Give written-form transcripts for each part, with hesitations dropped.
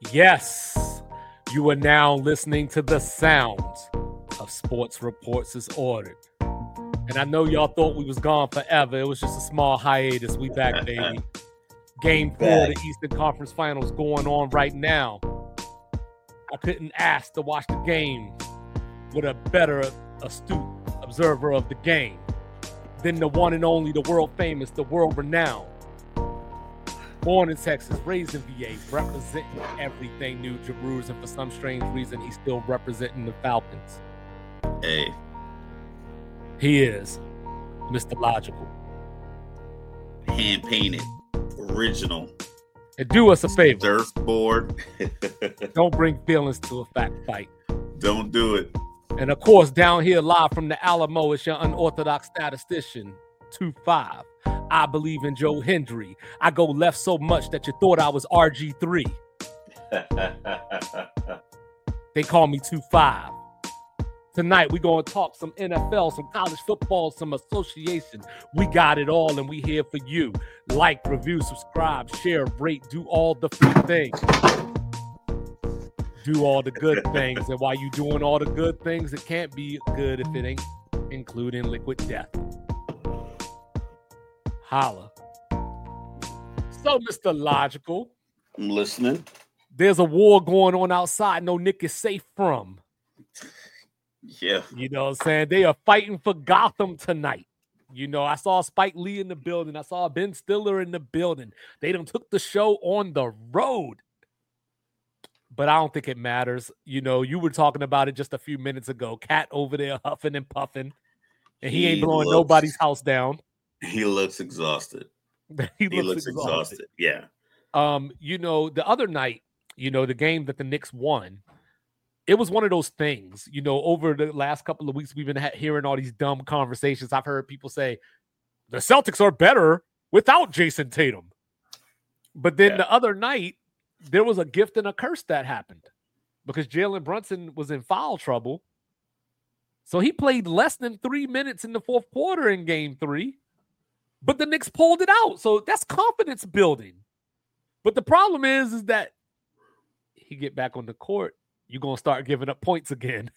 Yes, you are now listening to the sounds of Sports Reports as Ordered. And I know y'all thought we was gone forever. It was just a small hiatus. We back, baby. Game 4 of the Eastern Conference Finals going on right now. I couldn't ask to watch the game with a better, astute observer of the game than the one and only, the world famous, the world renowned. Born in Texas, raised in VA, representing everything New Jabruz, and for some strange reason, he's still representing the Falcons. Hey. He is Mr. Logical. Hand-painted, original. And do us a favor. Surfboard. Don't bring feelings to a fact fight. Don't do it. And of course, down here live from the Alamo, it's your unorthodox statistician, 2-5. I believe in Joe Hendry. I go left so much that you thought I was RG3. They call me 2-5. Tonight, we're going to talk some NFL, some college football, some association. We got it all, and we here for you. Like, review, subscribe, share, rate, do all the free things. Do all the good things. And while you doing all the good things, it can't be good if it ain't including liquid death. Holla. So, Mr. Logical. I'm listening. There's a war going on outside no Nick is safe from. Yeah. You know what I'm saying? They are fighting for Gotham tonight. You know, I saw Spike Lee in the building. I saw Ben Stiller in the building. They done took the show on the road. But I don't think it matters. You know, you were talking about it just a few minutes ago. Cat over there huffing and puffing. And he ain't blowing nobody's house down. He looks exhausted. he looks exhausted. Yeah. You know, the other night, you know, the game that the Knicks won, it was one of those things, you know, over the last couple of weeks, we've been hearing all these dumb conversations. I've heard people say the Celtics are better without Jason Tatum. But then the other night, there was a gift and a curse that happened because Jalen Brunson was in foul trouble. So he played less than 3 minutes in the fourth quarter in game 3. But the Knicks pulled it out. So that's confidence building. But the problem is that he get back on the court, you're going to start giving up points again.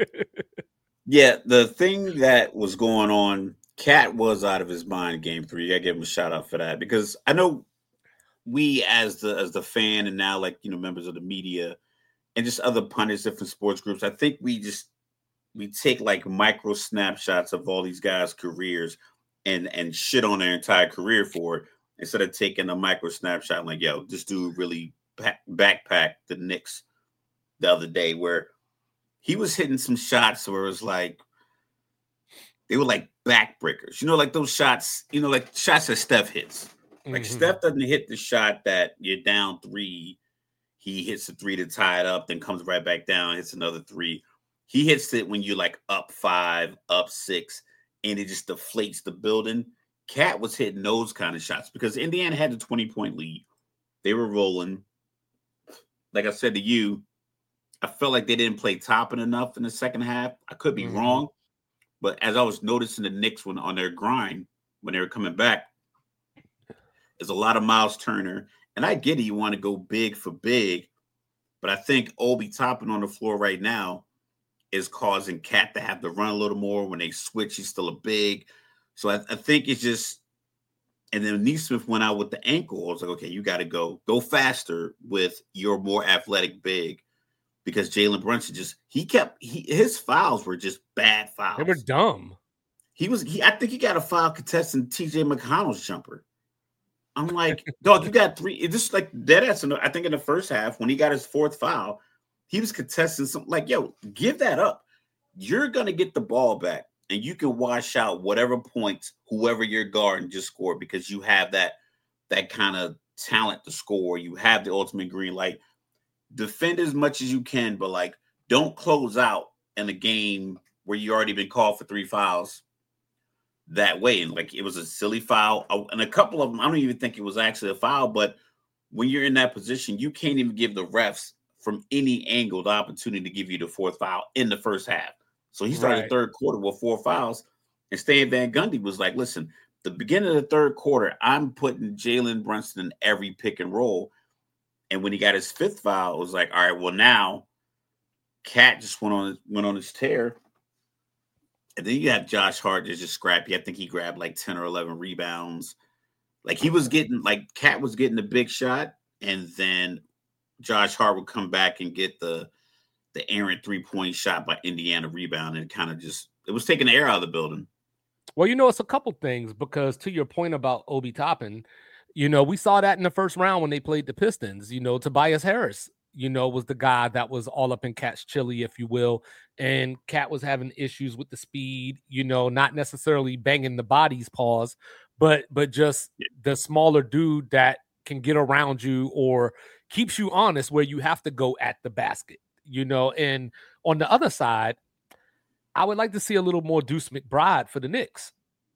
Yeah, the thing that was going on, Cat was out of his mind in game 3. You got to give him a shout out for that because I know we as the fan and now like, you know, members of the media and just other pundits, different sports groups, I think we take like micro snapshots of all these guys' careers and shit on their entire career for it instead of taking a micro snapshot like, yo, this dude really backpacked the Knicks the other day where he was hitting some shots where it was like, they were like backbreakers. You know, like those shots, you know, like shots that Steph hits. Like Steph doesn't hit the shot that you're down 3. He hits the 3 to tie it up, then comes right back down, hits another 3. He hits it when you're like up 5, up 6, and it just deflates the building. Cat was hitting those kind of shots because Indiana had a 20-point lead. They were rolling. Like I said to you, I felt like they didn't play Toppin enough in the second half. I could be wrong, but as I was noticing the Knicks when on their grind, when they were coming back, there's a lot of Miles Turner. And I get it, you want to go big for big, but I think Obi Toppin on the floor right now is causing Cat to have to run a little more. When they switch, he's still a big. So I think it's just, and then Neesmith went out with the ankle. I was like, okay, you got to go faster with your more athletic big because Jalen Brunson his fouls were just bad fouls. They were dumb. I think he got a foul contesting TJ McConnell's jumper. I'm like, dog, you got 3. It's just like dead ass. I think in the first half, when he got his 4th foul, he was contesting something like, yo, give that up. You're going to get the ball back and you can wash out whatever points, whoever you're guarding just score because you have that kind of talent to score. You have the ultimate green light. Defend as much as you can, but like, don't close out in a game where you already been called for 3 fouls that way. And like, it was a silly foul. And a couple of them, I don't even think it was actually a foul, but when you're in that position, you can't even give the refs from any angle the opportunity to give you the 4th foul in the first half. So he started the third quarter with 4 fouls. And Stan Van Gundy was like, listen, the beginning of the third quarter, I'm putting Jalen Brunson in every pick and roll. And when he got his 5th foul, it was like, all right, well now Cat just went on his tear. And then you have Josh Hart just scrappy. I think he grabbed like 10 or 11 rebounds. Like he was getting, like Cat was getting the big shot, and then Josh Hart would come back and get the errant 3-point shot by Indiana rebound, and kind of just, it was taking the air out of the building. Well, it's a couple things, because to your point about Obi Toppin, we saw that in the first round when they played the Pistons. Tobias Harris, was the guy that was all up in Cat's chili, if you will. And Cat was having issues with the speed, not necessarily banging the bodies, pause, but just the smaller dude that can get around you or keeps you honest where you have to go at the basket, And on the other side, I would like to see a little more Deuce McBride for the Knicks.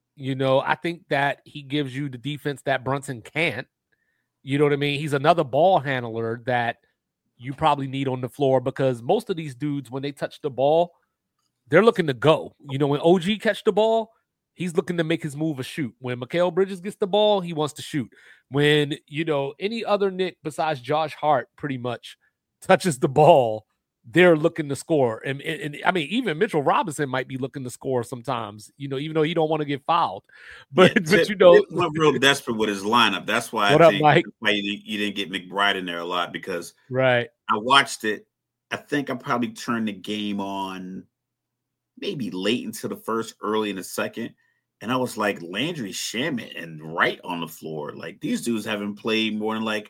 I think that he gives you the defense that Brunson can't. You know what I mean? He's another ball handler that you probably need on the floor, because most of these dudes, when they touch the ball, they're looking to go. When OG catch the ball, he's looking to make his move or shoot. When Mikal Bridges gets the ball, he wants to shoot. When, any other Knick besides Josh Hart pretty much touches the ball, they're looking to score. And I mean, even Mitchell Robinson might be looking to score sometimes, even though he don't want to get fouled. But, Tip went real desperate with his lineup. That's why I think why you didn't get McBride in there a lot, because right. I watched it. I think I probably turned the game on maybe late into the first, early in the second. And I was like, Landry Shamet and Wright on the floor. Like, these dudes haven't played more than like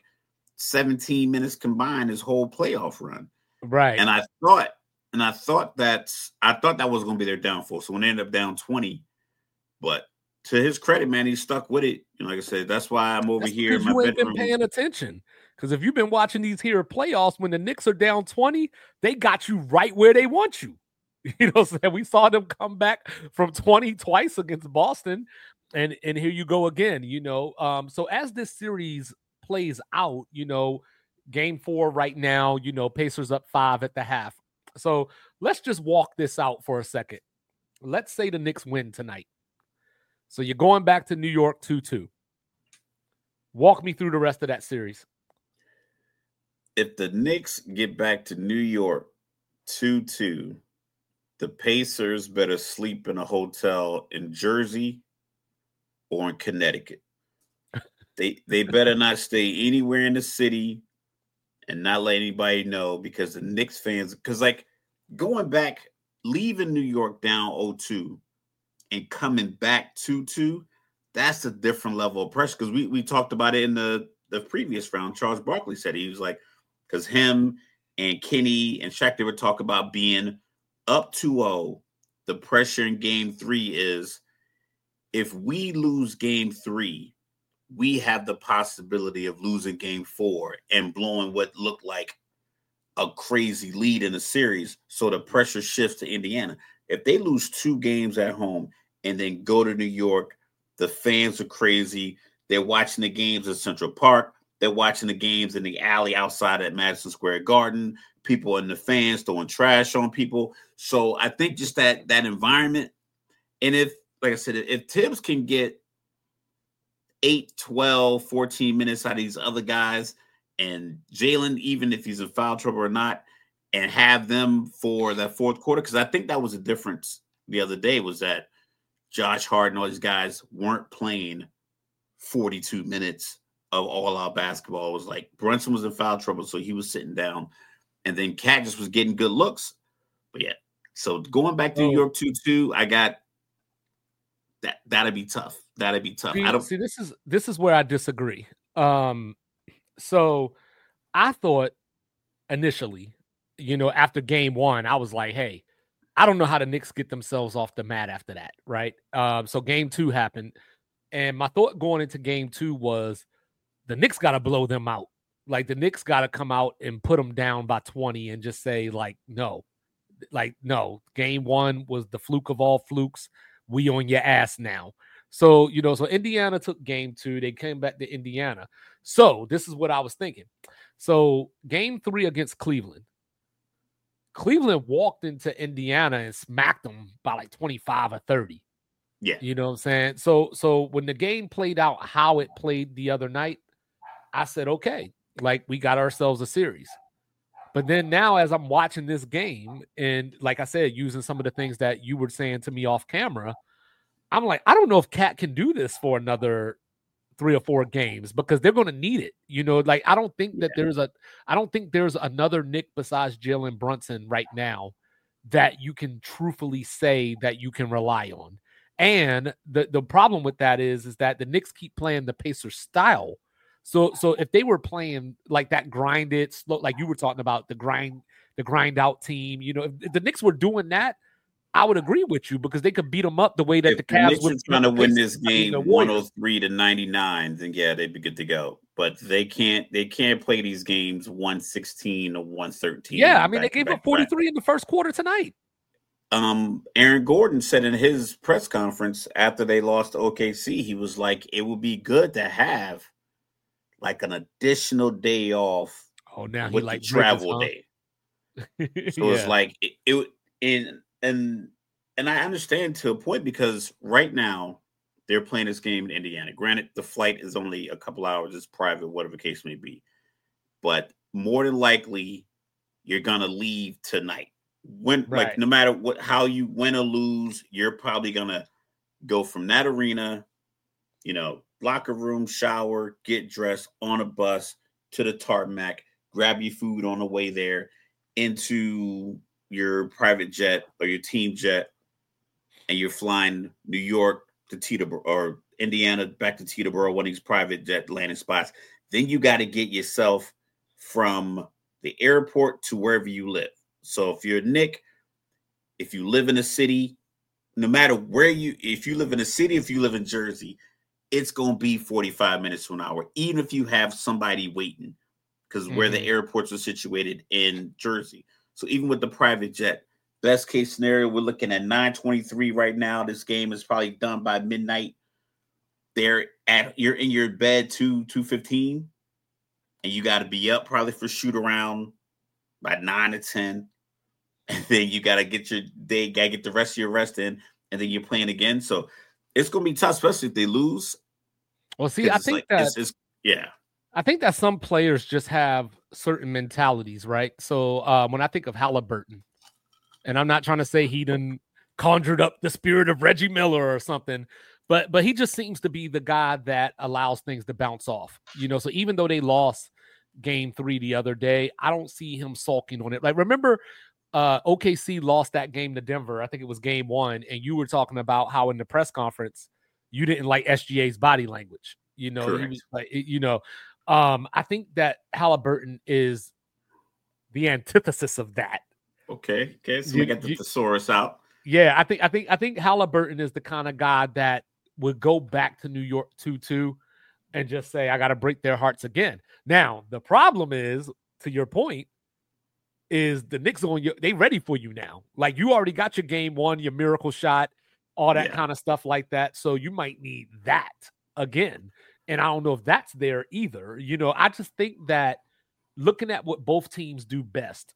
17 minutes combined his whole playoff run. Right. And I thought that was going to be their downfall. So when they ended up down 20, but to his credit, man, he stuck with it. Like I said, that's why I'm over here in my bedroom. You ain't been paying attention. Because if you've been watching these here playoffs, when the Knicks are down 20, they got you right where they want you. So we saw them come back from 20 twice against Boston, and here you go again. So as this series plays out, Game 4 right now, Pacers up 5 at the half. So let's just walk this out for a second. Let's say the Knicks win tonight. So you're going back to New York 2-2. Walk me through the rest of that series. If the Knicks get back to New York 2-2, the Pacers better sleep in a hotel in Jersey or in Connecticut. They better not stay anywhere in the city and not let anybody know, because the Knicks fans, because like going back, leaving New York down 0-2 and coming back 2-2, that's a different level of pressure. Because we talked about it in the previous round. Charles Barkley said, he was like, because him and Kenny and Shaq, they were talking about being up 2-0. The pressure in Game 3 is, if we lose Game 3, we have the possibility of losing Game 4 and blowing what looked like a crazy lead in the series. So the pressure shifts to Indiana. If they lose 2 games at home and then go to New York, the fans are crazy. They're watching the games at Central Park. They're watching the games in the alley outside at Madison Square Garden. People in the fans throwing trash on people. So I think just that environment. And if, like I said, if Tibbs can get 8, 12, 14 minutes out of these other guys, and Jalen, even if he's in foul trouble or not, and have them for that fourth quarter, because I think that was a difference the other day, was that Josh Hart and all these guys weren't playing 42 minutes of all-out basketball. It was like Brunson was in foul trouble, so he was sitting down, and then Cat just was getting good looks. But yeah, so going back to New York 2-2, I got that. That'd be tough. That'd be tough. See, this is where I disagree. So I thought initially, after Game 1, I was like, hey, I don't know how the Knicks get themselves off the mat after that, right? So Game 2 happened, and my thought going into Game 2 was the Knicks got to blow them out. Like, the Knicks got to come out and put them down by 20 and just say, no. Game 1 was the fluke of all flukes. We on your ass now. So, so Indiana took Game 2. They came back to Indiana. So this is what I was thinking. So Game 3 against Cleveland. Cleveland walked into Indiana and smacked them by like 25 or 30. Yeah. You know what I'm saying? So when the game played out how it played the other night, I said, okay, like we got ourselves a series. But then now, as I'm watching this game, and like I said, using some of the things that you were saying to me off camera, I'm like, I don't know if Cat can do this for another 3 or 4 games because they're going to need it. Like I don't think that I don't think there's another Nick besides Jalen Brunson right now that you can truthfully say that you can rely on. And the problem with that is that the Knicks keep playing the Pacers style. So if they were playing like that grinded slow, like you were talking about the grind out team, if the Knicks were doing that, I would agree with you because they could beat them up the way that if the Cavs Knicks would are trying to win this the game Warriors. 103-99, then yeah, they'd be good to go. But they can't play these games 116 or 113. Yeah, I mean they gave up 43 in the first quarter tonight. Aaron Gordon said in his press conference after they lost to OKC, he was like, it would be good to have like an additional day off. Oh, now with he like the travel Bridges, day. So it's like and I understand to a point because right now they're playing this game in Indiana. Granted, the flight is only a couple hours, it's private, whatever the case may be. But more than likely, you're gonna leave tonight. Like no matter how you win or lose, you're probably gonna go from that arena, locker room, shower, get dressed, on a bus to the tarmac, grab your food on the way there, into your private jet or your team jet, and you're flying New York to Teterboro or Indiana back to Teterboro, one of these private jet landing spots. Then you got to get yourself from the airport to wherever you live. So if you're Nick, if you live in a city, no matter if you live in a city, if you live in Jersey, it's going to be 45 minutes to an hour, even if you have somebody waiting, because where the airports are situated in Jersey. So even with the private jet, best case scenario, we're looking at 9:23 right now. This game is probably done by midnight. You're in your bed 2:15, and you got to be up probably for shoot around by 9 or 10. And then you got to get the rest of your rest in, and then you're playing again. So it's going to be tough, especially if they lose. Well, see, I think I think that some players just have certain mentalities, right? So when I think of Halliburton, and I'm not trying to say he done conjured up the spirit of Reggie Miller or something, but he just seems to be the guy that allows things to bounce off. So even though they lost game 3 the other day, I don't see him sulking on it. Like, remember OKC lost that game to Denver. I think it was game 1. And you were talking about how in the press conference, you didn't like SGA's body language. He was like, I think that Halliburton is the antithesis of that. Okay. So we got the thesaurus out. Yeah, I think Halliburton is the kind of guy that would go back to New York 2-2 and just say, I got to break their hearts again. Now, the problem is, to your point, is the Knicks they ready for you now. Like, you already got your game 1, your miracle shot, all that kind of stuff like that. So you might need that again. And I don't know if that's there either. I just think that looking at what both teams do best,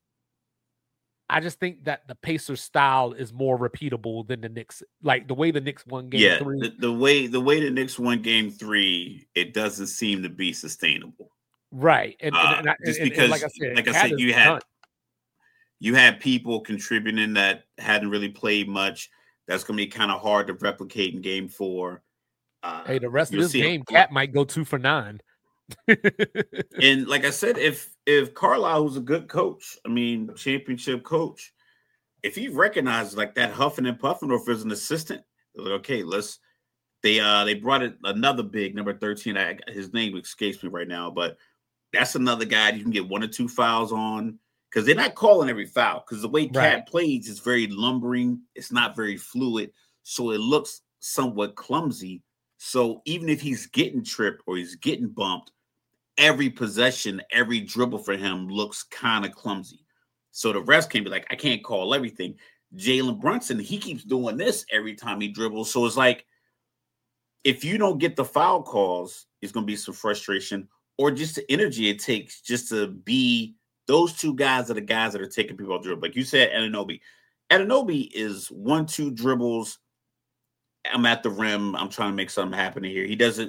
I just think that the Pacers style is more repeatable than the Knicks. Like the way the Knicks won game 3. The way the Knicks won game 3, it doesn't seem to be sustainable. Right. And because, like I said, you had people contributing that hadn't really played much. That's going to be kind of hard to replicate in game 4. Hey, the rest of this game, Cat might go 2 for 9. And like I said, if Carlisle, who's a good coach, championship coach, if he recognizes like that huffing and puffing, or if there's an assistant, like, okay, they brought in another big number 13. His name escapes me right now, but that's another guy you can get 1 or 2 fouls on, because they're not calling every foul, because the way Cat plays is very lumbering. It's not very fluid, so it looks somewhat clumsy. So even if he's getting tripped or he's getting bumped, every possession, every dribble for him looks kind of clumsy. So the refs can be like, I can't call everything. Jalen Brunson, he keeps doing this every time he dribbles. So it's like, if you don't get the foul calls, it's going to be some frustration, or just the energy it takes just to be those 2 guys are the guys that are taking people off dribble. Like you said, Anunoby. Anunoby is 1-2 dribbles. I'm at the rim. I'm trying to make something happen here.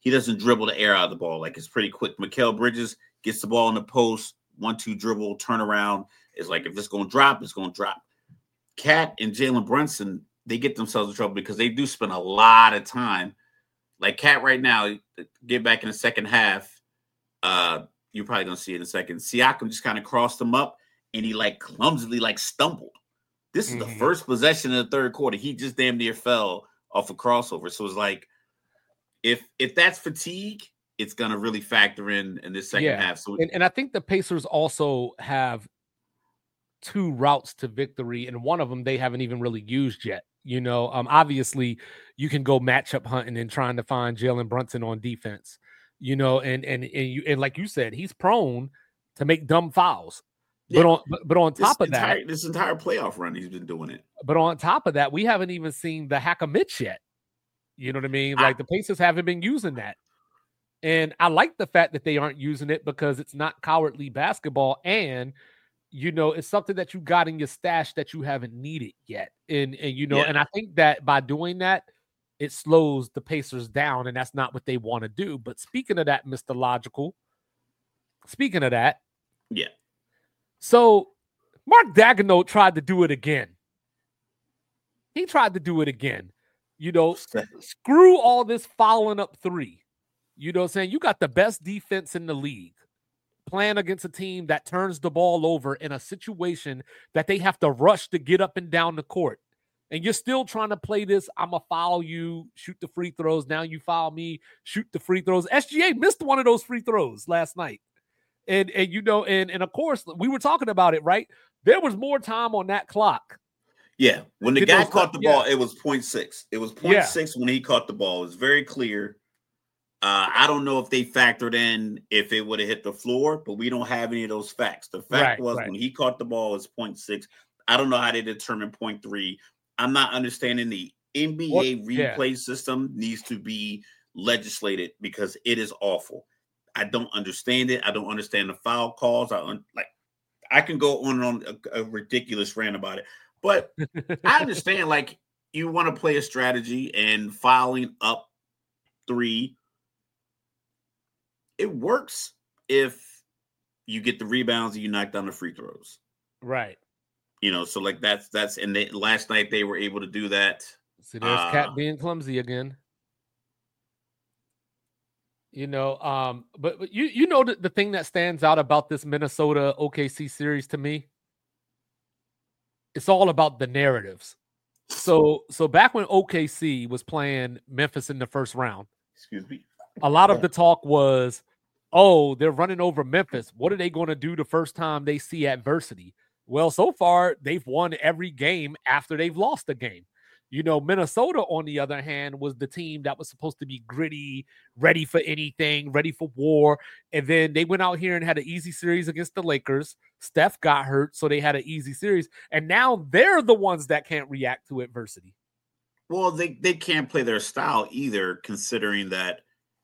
he doesn't dribble the air out of the ball. Like, it's pretty quick. Mikal Bridges gets the ball in the post, 1-2 dribble, turn around. It's like, if it's going to drop, it's going to drop. Cat and Jalen Brunson, they get themselves in trouble because they do spend a lot of time. Like Cat right now, get back in the second half. You're probably going to see it in a second. Siakam just kind of crossed him up, and he like clumsily like stumbled. This is the first possession of the third quarter. He just damn near fell off a crossover. So it's like, if that's fatigue, it's going to really factor in this second half. So and I think the Pacers also have 2 routes to victory, and one of them they haven't even really used yet. Obviously you can go matchup hunting and trying to find Jalen Brunson on defense, and like you said, he's prone to make dumb fouls. Yeah. But on top of that, this entire playoff run, he's been doing it. But on top of that, we haven't even seen the hack a Mitch yet. You know what I mean? Like, the Pacers haven't been using that. And I like the fact that they aren't using it because it's not cowardly basketball. And, it's something that you got in your stash that you haven't needed yet. And and I think that by doing that, it slows the Pacers down, and that's not what they want to do. But speaking of that, Mr. Logical, yeah. So Mark Daigneault tried to do it again. He tried to do it again. Screw all this following up 3. Saying you got the best defense in the league playing against a team that turns the ball over in a situation that they have to rush to get up and down the court. And you're still trying to play this, I'm going to foul you, shoot the free throws. Now you foul me, shoot the free throws. SGA missed one of those free throws last night. And of course, we were talking about it, right? There was more time on that clock. Yeah. When the guy caught the ball, it was 0.6. It was 0.6 when he caught the ball. It was very clear. I don't know if they factored in if it would have hit the floor, but we don't have any of those facts. The fact was when he caught the ball, it was 0.6. I don't know how they determine 0.3. I'm not understanding the NBA replay system needs to be legislated because it is awful. I don't understand it. I don't understand the foul calls. I can go on and on a ridiculous rant about it, but I understand, like, you want to play a strategy and fouling up 3. It works if you get the rebounds and you knock down the free throws. Right. So like that's and last night they were able to do that. See, there's Cat being clumsy again. But the thing that stands out about this Minnesota OKC series to me, it's all about the narratives. So back when OKC was playing Memphis in the first round, excuse me, a lot of the talk was, oh, they're running over Memphis. What are they going to do the first time they see adversity? Well, so far, they've won every game after they've lost a game. Minnesota, on the other hand, was the team that was supposed to be gritty, ready for anything, ready for war. And then they went out here and had an easy series against the Lakers. Steph got hurt, so they had an easy series. And now they're the ones that can't react to adversity. Well, they can't play their style either, considering that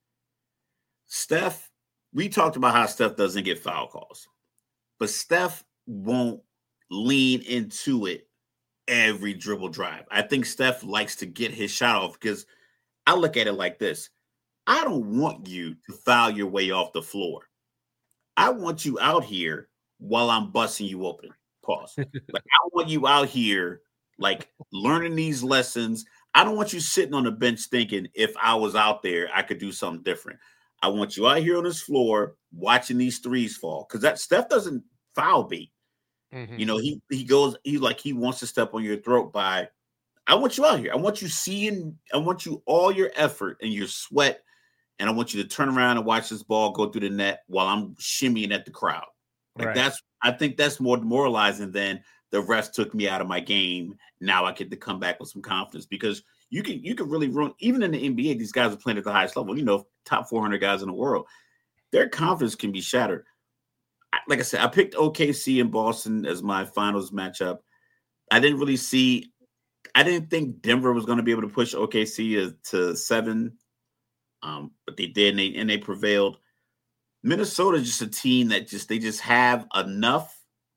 Steph, we talked about how Steph doesn't get foul calls, but Steph won't lean into it every dribble drive. I think Steph likes to get his shot off because I look at it like this. I don't want you to foul your way off the floor. I want you out here while I'm busting you open. Pause. Like, I want you out here, like, learning these lessons. I don't want you sitting on the bench thinking if I was out there, I could do something different. I want you out here on this floor watching these threes fall, because that Steph doesn't foul bait. Mm-hmm. He wants to step on your throat by, I want you out here. I want you seeing, I want you all your effort and your sweat, and I want you to turn around and watch this ball go through the net while I'm shimmying at the crowd. Like, right. I think that's more demoralizing than the refs took me out of my game. Now I get to come back with some confidence, because you can really ruin, even in the NBA, these guys are playing at the highest level, top 400 guys in the world. Their confidence can be shattered. Like I said, I picked OKC and Boston as my finals matchup. I didn't think Denver was going to be able to push OKC to 7, but they did, and they prevailed. Minnesota is just a team that they just have enough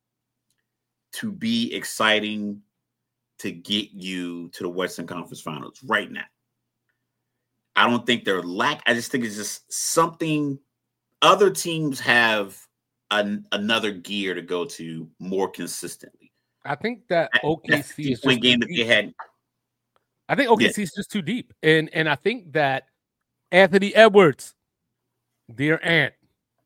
to be exciting to get you to the Western Conference Finals right now. I don't think they're I just think it's just something other teams have another gear to go to more consistently. I think that OKC is just game that they had. I think OKC is just too deep, and I think that Anthony Edwards, dear Ant,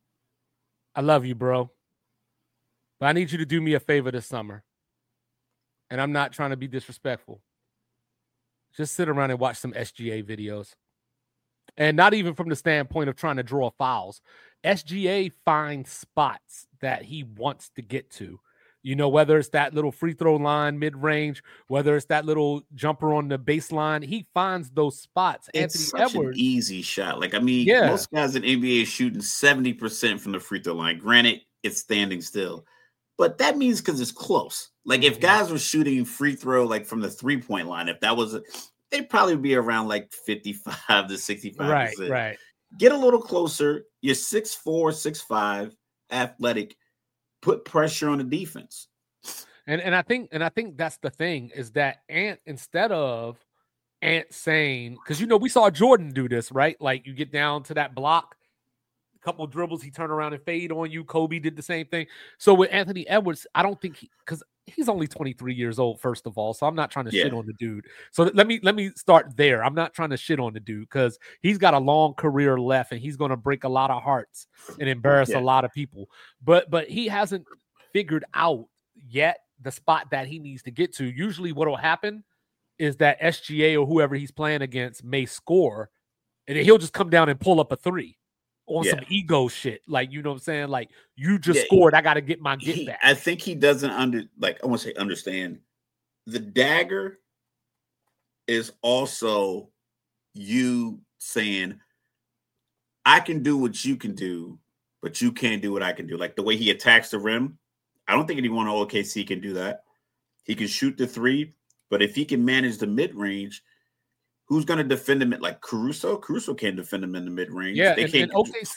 I love you, bro, but I need you to do me a favor this summer, and I'm not trying to be disrespectful. Just sit around and watch some SGA videos, and not even from the standpoint of trying to draw fouls. SGA finds spots that he wants to get to. You know, whether it's that little free throw line mid-range, whether it's that little jumper on the baseline, he finds those spots. It's Anthony such Edwards, an easy shot. Like, I mean, most guys in NBA are shooting 70% from the free throw line. Granted, it's standing still, but that means because it's close. Like, if guys were shooting free throw like from the 3-point line, if that was they'd probably be around like 55 to 65%. Right. Get a little closer. You're 6'4", 6'5", athletic. Put pressure on the defense. And I think that's the thing is that Ant, instead of Ant saying, because we saw Jordan do this, right? Like you get down to that block, a couple of dribbles, he turned around and fade on you. Kobe did the same thing. So with Anthony Edwards, I don't think because he's only 23 years old, first of all. So I'm not trying to shit on the dude. So let me start there. I'm not trying to shit on the dude because he's got a long career left and he's going to break a lot of hearts and embarrass a lot of people. But he hasn't figured out yet the spot that he needs to get to. Usually what will happen is that SGA or whoever he's playing against may score and then he'll just come down and pull up a three on some ego shit. Like, you know what I'm saying? Like, you just scored. I got to get my get back. I think he doesn't understand. The dagger is also you saying, I can do what you can do, but you can't do what I can do. Like the way he attacks the rim, I don't think anyone on OKC can do that. He can shoot the three, but if he can manage the mid-range, who's going to defend him? Like Caruso? Caruso can't defend him in the mid-range. Yeah, and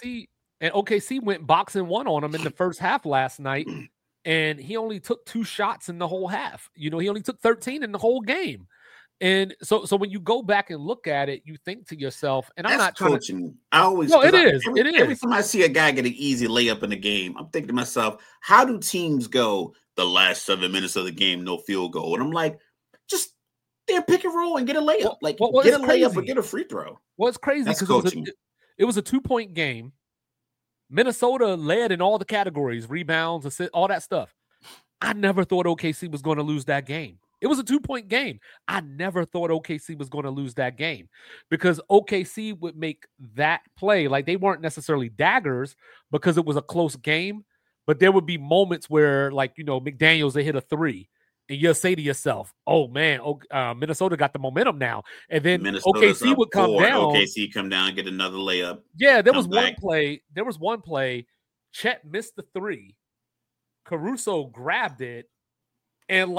OKC went boxing one on him in the first half last night, and he only took 2 shots in the whole half. He only took 13 in the whole game. And so when you go back and look at it, you think to yourself, and I'm not coaching. It is. Every time I see a guy get an easy layup in the game, I'm thinking to myself, how do teams go the last 7 minutes of the game, no field goal? And I'm like, just pick and roll and get a layup. Get a layup or get a free throw. Well, it's crazy because it was a 2-point game. Minnesota led in all the categories, rebounds, assists, all that stuff. I never thought OKC was going to lose that game. It was a 2-point game. I never thought OKC was going to lose that game because OKC would make that play. Like they weren't necessarily daggers because it was a close game, but there would be moments where McDaniels, they hit a 3. And you'll say to yourself, "Oh man, Minnesota got the momentum now." And then OKC would come down. OKC come down and get another layup. Yeah, there was one play. There was one play. Chet missed the 3. Caruso grabbed it, and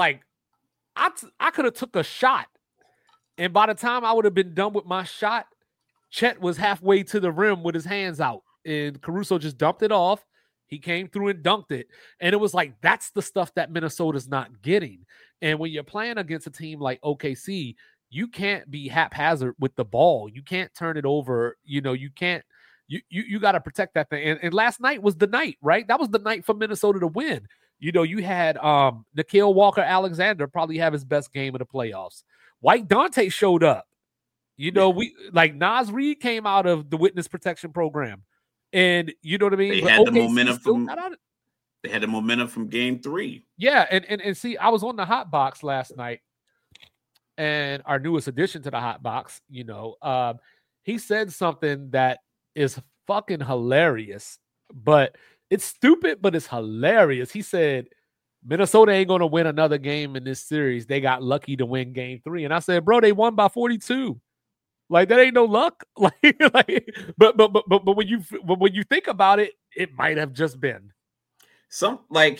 I could have took a shot. And by the time I would have been done with my shot, Chet was halfway to the rim with his hands out, and Caruso just dumped it off. He came through and dunked it. And it was like, that's the stuff that Minnesota's not getting. And when you're playing against a team like OKC, you can't be haphazard with the ball. You can't turn it over. You can't, you got to protect that thing. And last night was the night, right? That was the night for Minnesota to win. You had Nickeil Walker-Alexander probably have his best game of the playoffs. White Dante showed up. Naz Reid came out of the witness protection program. And you know what I mean? They had the momentum from game 3. Yeah, and see, I was on the Hot Box last night, and our newest addition to the Hot Box, he said something that is fucking hilarious, but it's stupid, but it's hilarious. He said, Minnesota ain't going to win another game in this series. They got lucky to win game 3. And I said, bro, they won by 42. Like that ain't no luck. But when you think about it, it might have just been. I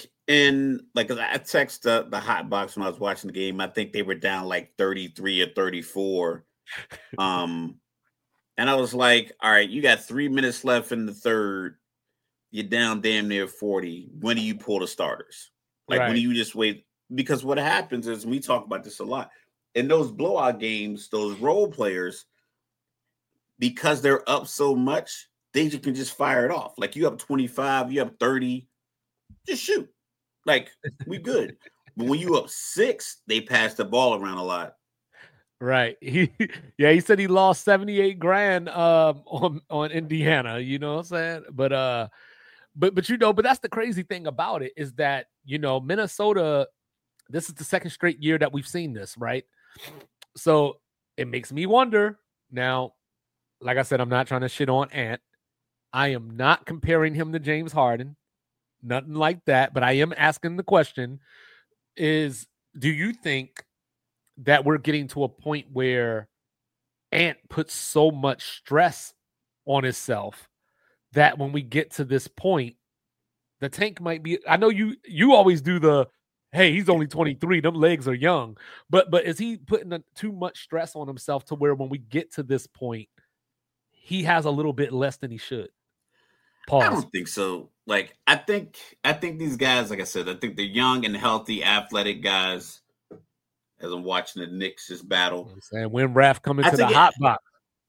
text the Hot Box when I was watching the game. I think they were down like 33 or 34. And I was like, all right, you got 3 minutes left in the third. You're down damn near 40. When do you pull the starters? When do you just wait? Because what happens is, we talk about this a lot. In those blowout games, those role players, because they're up so much, they can just fire it off. Like you up 25, you up 30, just shoot. Like we good. But when you up 6, they pass the ball around a lot. Right. He said he lost 78 grand on Indiana, you know what I'm saying? But but that's the crazy thing about it is that, Minnesota, this is the second straight year that we've seen this, right? So it makes me wonder. Now, like I said, I'm not trying to shit on Ant. I am not comparing him to James Harden. Nothing like that. But I am asking the question is, do you think that we're getting to a point where Ant puts so much stress on himself that when we get to this point, the tank might be, I know you always do the, hey, he's only 23, them legs are young. But is he putting too much stress on himself to where when we get to this point, he has a little bit less than he should? Pause. I don't think so. Like I think these guys, like I said, I think they're young and healthy, athletic guys. As I'm watching the Knicks just battle, and when Raph coming to the hot box,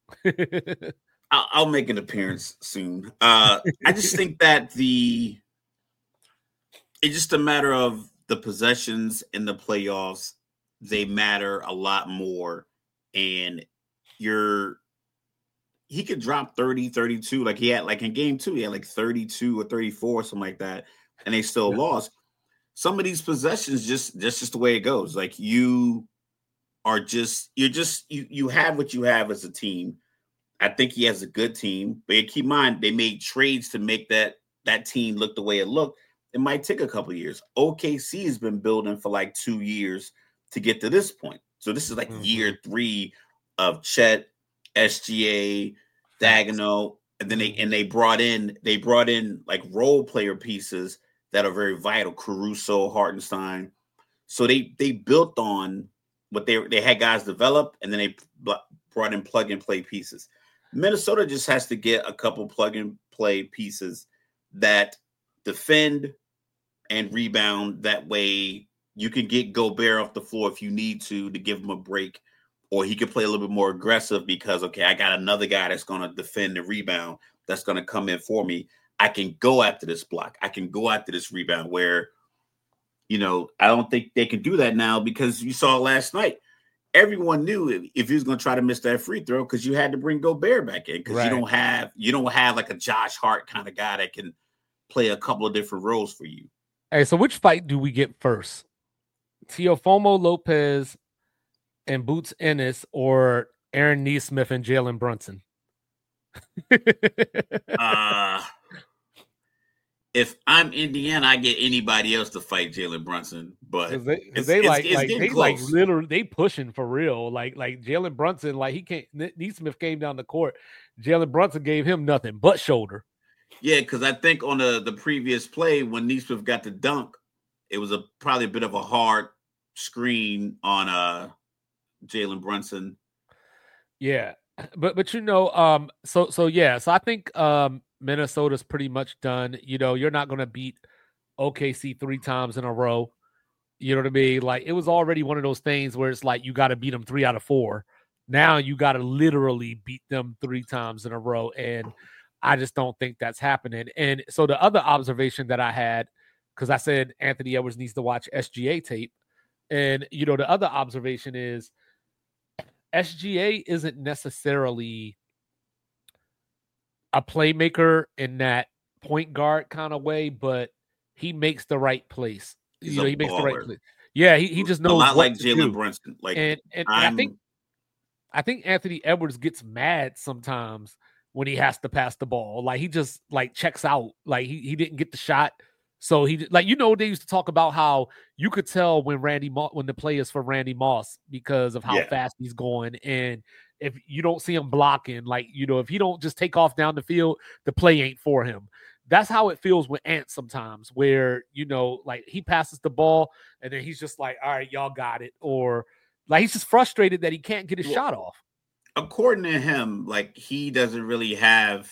I'll make an appearance soon. I just think that it's just a matter of the possessions in the playoffs. They matter a lot more, and he could drop 30, 32. Like he had, like in game 2, he had like 32 or 34, something like that, and they still lost. Some of these possessions, just the way it goes. Like you have what you have as a team. I think he has a good team, but keep in mind they made trades to make that team look the way it looked. It might take a couple of years. OKC has been building for like 2 years to get to this point. So this is like year 3 of Chet, SGA, Daigneault, and then they brought in like role player pieces that are very vital. Caruso, Hartenstein. So they built on what they had guys develop, and then they brought in plug and play pieces. Minnesota just has to get a couple plug and play pieces that defend and rebound. That way you can get Gobert off the floor if you need to give him a break, or he can play a little bit more aggressive because, okay, I got another guy that's going to defend and rebound that's going to come in for me. I can go after this block. I can go after this rebound where, I don't think they can do that now because you saw last night. Everyone knew if he was going to try to miss that free throw because you had to bring Gobert back in because you don't have like a Josh Hart kind of guy that can play a couple of different roles for you. Hey, so which fight do we get first? Teofimo Lopez and Boots Ennis or Aaron Nesmith and Jalen Brunson? If I'm Indiana, I get anybody else to fight Jalen Brunson, but they pushing for real. Like Jalen Brunson, like he can't. Nesmith came down the court. Jalen Brunson gave him nothing but shoulder. Yeah, because I think on the previous play when Nesmith got the dunk, it was probably a bit of a hard screen on Jalen Brunson. Yeah, but so I think Minnesota's pretty much done. You're not going to beat OKC 3 times in a row. You know what I mean? Like it was already one of those things where it's like you got to beat them 3 out of 4. Now you got to literally beat them 3 times in a row, and I just don't think that's happening. And so the other observation that I had, because I said Anthony Edwards needs to watch SGA tape, and the other observation is SGA isn't necessarily a playmaker in that point guard kind of way, but he makes the right place. He makes the right place. Yeah, he just knows a lot what like Jalen Brunson. Like, and I think Anthony Edwards gets mad sometimes when he has to pass the ball. Like he just like checks out. Like he didn't get the shot. So they used to talk about how you could tell when the play is for Randy Moss because of how fast he's going. And if you don't see him blocking, if he don't just take off down the field, the play ain't for him. That's how it feels with Ant sometimes, where, he passes the ball and then he's just like, all right, y'all got it. Or like, he's just frustrated that he can't get his shot off. According to him, like he doesn't really have,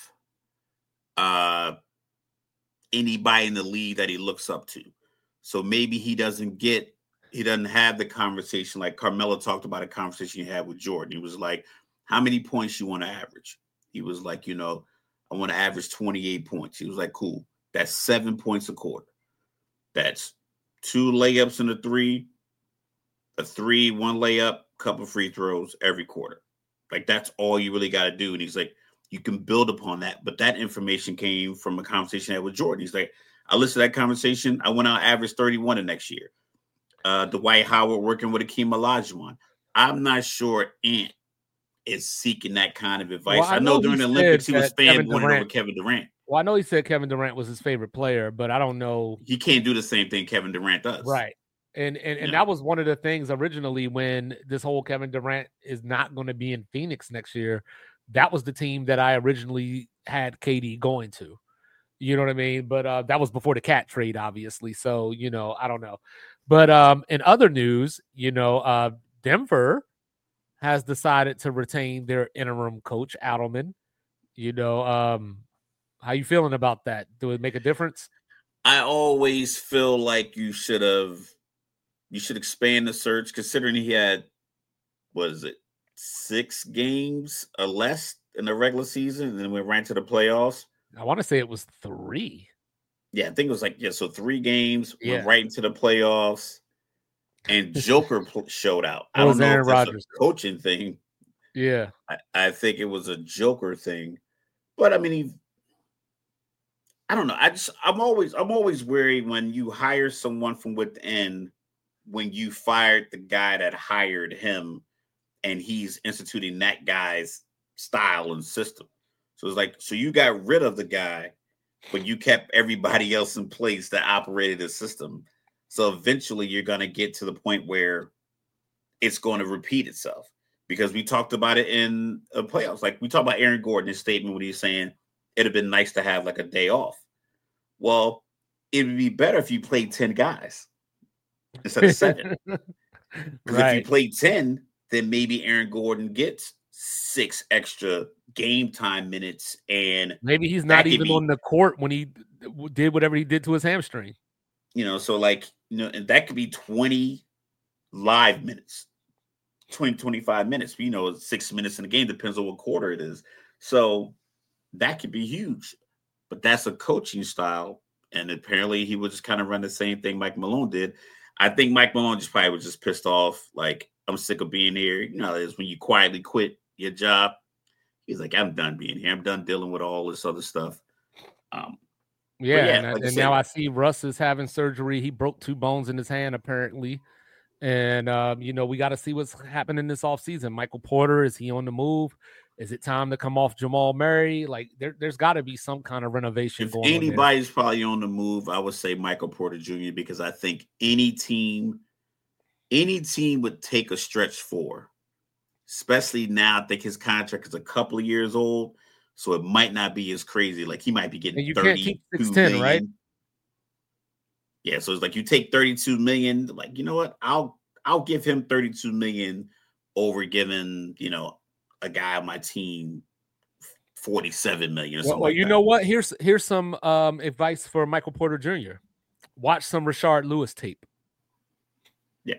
anybody in the league that he looks up to. So maybe he doesn't have the conversation like Carmelo talked about a conversation he had with Jordan. He was like, how many points you want to average? He was like, I want to average 28 points. He was like, cool. That's 7 points a quarter. That's 2 layups and a 3, a 3, 1 layup, couple free throws every quarter. Like, that's all you really got to do. And he's like, you can build upon that. But that information came from a conversation I had with Jordan. He's like, I listened to that conversation. I went out average 31 the next year. Dwight Howard working with Akeem Olajuwon. I'm not sure Ant is seeking that kind of advice. Well, I know during the Olympics he was fanboying over Kevin Durant. Well, I know he said Kevin Durant was his favorite player, but I don't know. He can't do the same thing Kevin Durant does. Right. And that was one of the things originally when this whole Kevin Durant is not going to be in Phoenix next year. That was the team that I originally had KD going to. You know what I mean? But that was before the Cat trade, obviously. So, I don't know. But in other news, Denver has decided to retain their interim coach, Adelman. How you feeling about that? Do it make a difference? I always feel like you should expand the search, considering he had, 6 games or less in the regular season, and then went right to the playoffs. I want to say it was 3. Yeah, I think it was so 3 games, went right into the playoffs, and Joker showed out. I don't know Aaron if that's Rodgers. a coaching thing. Yeah. I think it was a Joker thing. But I mean, I don't know. I'm always worried when you hire someone from within, when you fired the guy that hired him and he's instituting that guy's style and system. So it's like, so you got rid of the guy, but you kept everybody else in place that operated the system. So eventually you're going to get to the point where it's going to repeat itself, because we talked about it in the playoffs. Like, we talked about Aaron Gordon, his statement when he's saying it'd have been nice to have like a day off. Well, it would be better if you played 10 guys instead of 7. Because if you played 10, then maybe Aaron Gordon gets 6 extra game time minutes, and maybe he's not even on the court when he did whatever he did to his hamstring. So like, and that could be 20 live minutes, 20, 25 minutes. 6 minutes in the game, depends on what quarter it is. So that could be huge. But that's a coaching style. And apparently he would just kind of run the same thing Mike Malone did. I think Mike Malone was just pissed off. Like, I'm sick of being here. It's when you quietly quit your job. He's like, I'm done being here. I'm done dealing with all this other stuff. And now I see Russ is having surgery. He broke 2 bones in his hand, apparently. And, we got to see what's happening this offseason. Michael Porter, is he on the move? Is it time to come off Jamal Murray? Like, there's got to be some kind of renovation going on. If anybody's probably on the move, I would say Michael Porter Jr., because I think any team would take a stretch 4, especially now. I think his contract is a couple of years old, so it might not be as crazy. Like, he might be getting 32 million, right? Yeah, so it's like you take 32 million. Like, you know what? I'll give him 32 million over giving a guy on my team 47 million or something. Well, you know what? Here's some advice for Michael Porter Jr. Watch some Rashard Lewis tape. Yeah,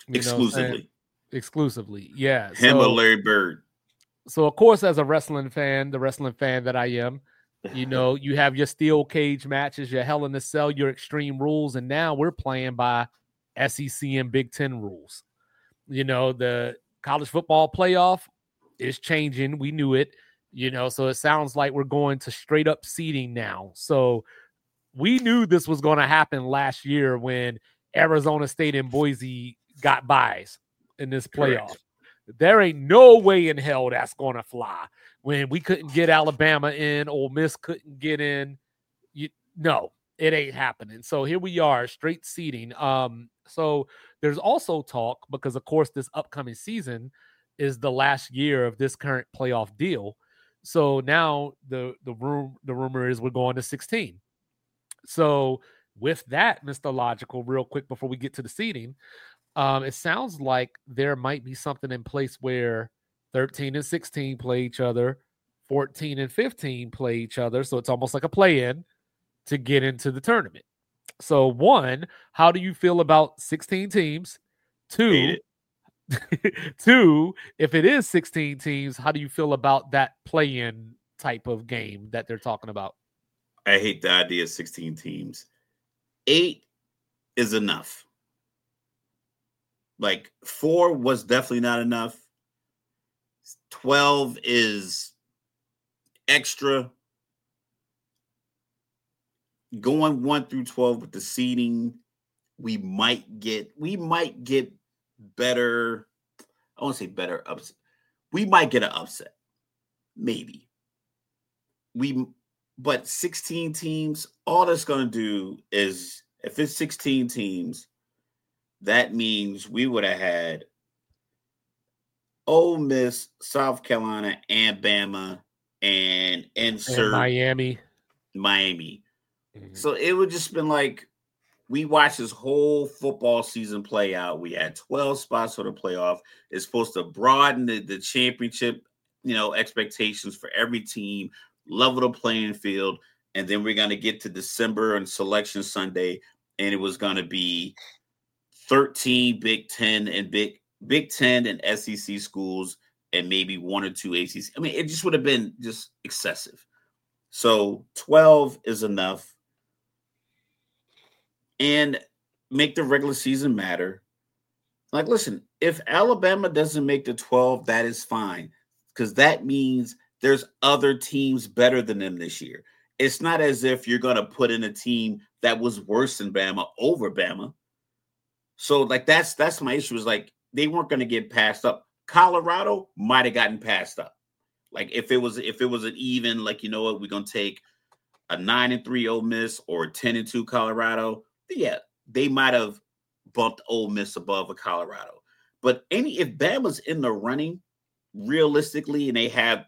exclusively. Yeah, him or Larry Bird. So, of course, as a wrestling fan, the wrestling fan that I am, you have your steel cage matches, your Hell in a Cell, your Extreme Rules, and now we're playing by SEC and Big Ten rules. The college football playoff is changing. We knew it, so it sounds like we're going to straight up seeding now. So we knew this was going to happen last year when Arizona State and Boise got byes in this playoff. Correct. There ain't no way in hell that's going to fly. When we couldn't get Alabama in, Ole Miss couldn't get in. No, it ain't happening. So here we are, straight seeding. So there's also talk, because of course this upcoming season is the last year of this current playoff deal. So now the rumor is we're going to 16. So with that, Mr. Logical, real quick before we get to the seeding, it sounds like there might be something in place where 13 and 16 play each other, 14 and 15 play each other. So it's almost like a play-in to get into the tournament. So 1, how do you feel about 16 teams? 2, if it is 16 teams, how do you feel about that play-in type of game that they're talking about. I hate the idea of 16 teams. 8 is enough. Like 4 was definitely not enough. 12 is extra. Going 1 through 12 with the seeding, we might get better. I won't say better upset. We might get an upset. Maybe. But 16 teams, all that's going to do is, if it's 16 teams, that means we would have had Ole Miss, South Carolina, and Bama, and insert Miami. Mm-hmm. So it would just been like, we watched this whole football season play out. We had 12 spots for the playoff. It's supposed to broaden the championship, expectations for every team, level the playing field. And then we're going to get to December and Selection Sunday, and it was going to be 13 Big Ten and SEC schools, and maybe 1 or 2 ACC. I mean, it just would have been just excessive. So 12 is enough. And make the regular season matter. Like, listen, if Alabama doesn't make the 12, that is fine, because that means there's other teams better than them this year. It's not as if you're going to put in a team that was worse than Bama over Bama. So, like, that's my issue, is like, they weren't going to get passed up. Colorado might have gotten passed up. Like, if it was an even, like, you know what, we're going to take a 9-3 Ole Miss or a 10-2 Colorado. Yeah, they might have bumped Ole Miss above a Colorado. But if Bama's in the running, realistically, and they have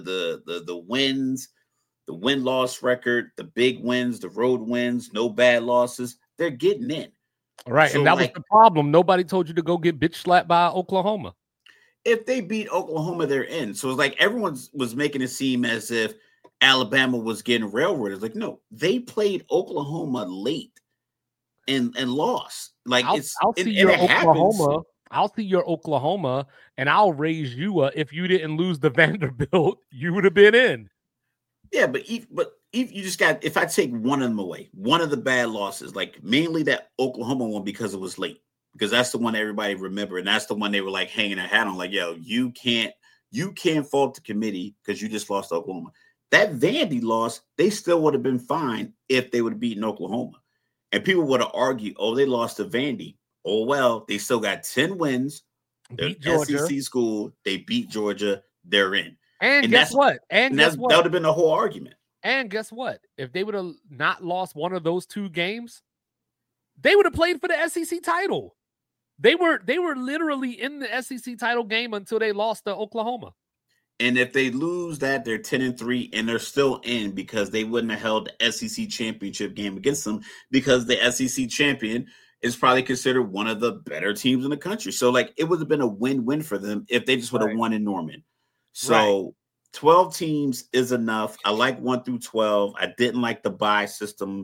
the wins, the win-loss record, the big wins, the road wins, no bad losses, they're getting in. All right, so, and that was the problem. Nobody told you to go get bitch slapped by Oklahoma. If they beat Oklahoma, they're in. So it's like everyone was making it seem as if Alabama was getting railroaded. It's like, no, they played Oklahoma late and lost. Like, I'll see your Oklahoma. I'll see your Oklahoma, and I'll raise you if you didn't lose the Vanderbilt, you would have been in. Yeah, but if you just got, if I take one of them away, one of the bad losses, like mainly that Oklahoma one, because it was late, because that's the one everybody remember, and that's the one they were like hanging their hat on, like, yo, you can't fault the committee because you just lost to Oklahoma. That Vandy loss, they still would have been fine if they would have beaten Oklahoma. And people would have argued, oh, they lost to Vandy. Oh, well, they still got 10 wins. Beat Georgia. SEC school, they beat Georgia, they're in. And guess what? That would have been the whole argument. And guess what? If they would have not lost one of those 2 games, they would have played for the SEC title. They were literally in the SEC title game until they lost to Oklahoma. And if they lose that, they're 10-3, and they're still in, because they wouldn't have held the SEC championship game against them, because the SEC champion is probably considered one of the better teams in the country. So, like, it would have been a win-win for them if they just would have won in Norman. So 12 teams is enough. I like 1 through 12. I didn't like the bye system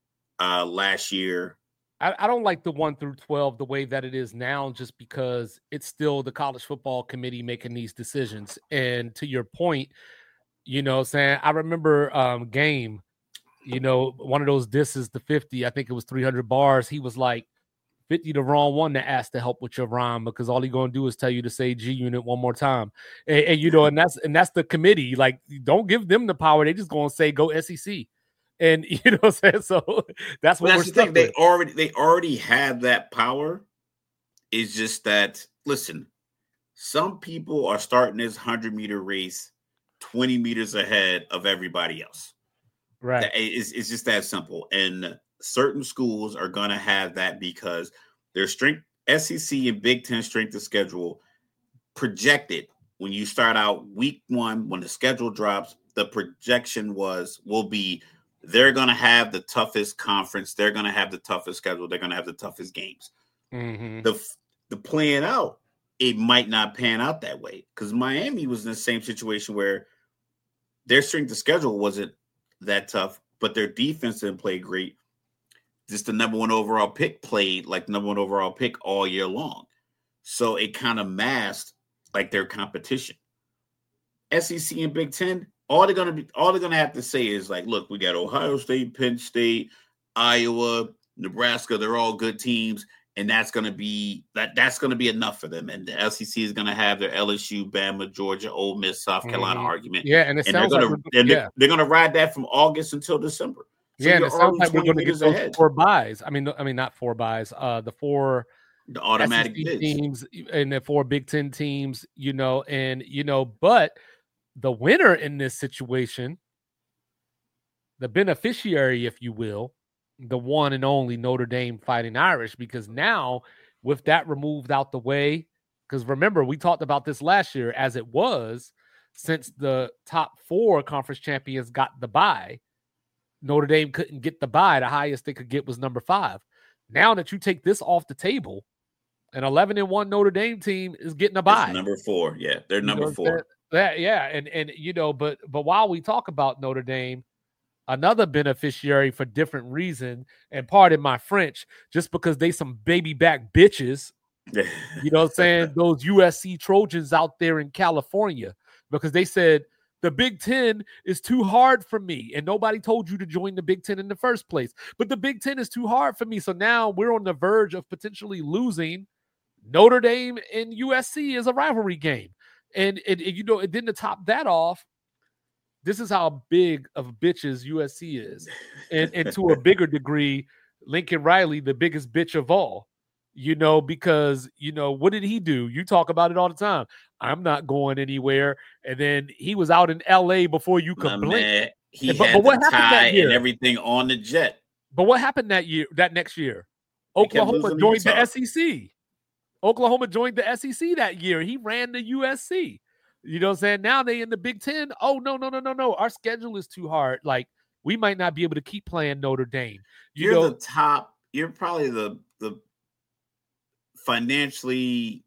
last year. I don't like the 1 through 12 the way that it is now, just because it's still the college football committee making these decisions. And to your point, saying, I remember Game, one of those disses to 50, I think it was 300 bars. He was like, 50 the wrong one to ask to help with your rhyme, because all he's going to do is tell you to say G Unit one more time. And that's the committee. Like, don't give them the power. They just going to say, go SEC. And what I'm saying? So that's what we're stuck with. They already have that power. It's just that, listen, some people are starting this 100-meter race 20 meters ahead of everybody else. Right. It's just that simple. And certain schools are going to have that, because their strength, SEC and Big Ten strength of schedule projected when you start out week 1, when the schedule drops, the projection will be, they're going to have the toughest conference. They're going to have the toughest schedule. They're going to have the toughest games. Mm-hmm. The playing out, it might not pan out that way, because Miami was in the same situation where their strength of schedule wasn't that tough, but their defense didn't play great. Just the number 1 overall pick played like number 1 overall pick all year long. So it kind of masked like their competition. SEC and Big Ten, all they're gonna have to say is like, look, we got Ohio State, Penn State, Iowa, Nebraska. They're all good teams, and that's gonna be enough for them. And the SEC is gonna have their LSU, Bama, Georgia, Ole Miss, South Carolina argument. Yeah, and they're gonna ride that from August until December. So and it sounds like we're going to get those ahead. 4 buys. I mean, not 4 buys. The 4 automatic SEC teams and the 4 Big Ten teams. But the winner in this situation, the beneficiary, if you will, the one and only Notre Dame Fighting Irish, because now with that removed out the way, because remember, we talked about this last year as it was, since the top 4 conference champions got the bye, Notre Dame couldn't get the bye. The highest they could get was number 5. Now that you take this off the table, an 11-1 Notre Dame team is getting a bye. It's number 4. Yeah, they're number 4. But while we talk about Notre Dame, another beneficiary for different reason, and pardon my French, just because they some baby back bitches, you know what I'm saying? Those USC Trojans out there in California, because they said the Big Ten is too hard for me, and nobody told you to join the Big Ten in the first place. But the Big Ten is too hard for me, so now we're on the verge of potentially losing Notre Dame and USC as a rivalry game. And then to top that off, this is how big of bitches USC is. And to a bigger degree, Lincoln Riley, the biggest bitch of all, because, what did he do? You talk about it all the time. I'm not going anywhere. And then he was out in LA before you could blink. Man, he had the tie and everything on the jet. But what happened that next year? Oklahoma joined the SEC. Oklahoma joined the SEC that year. He ran the USC. You know what I'm saying? Now they in the Big Ten. Oh, no. Our schedule is too hard. Like, we might not be able to keep playing Notre Dame. You're probably the financially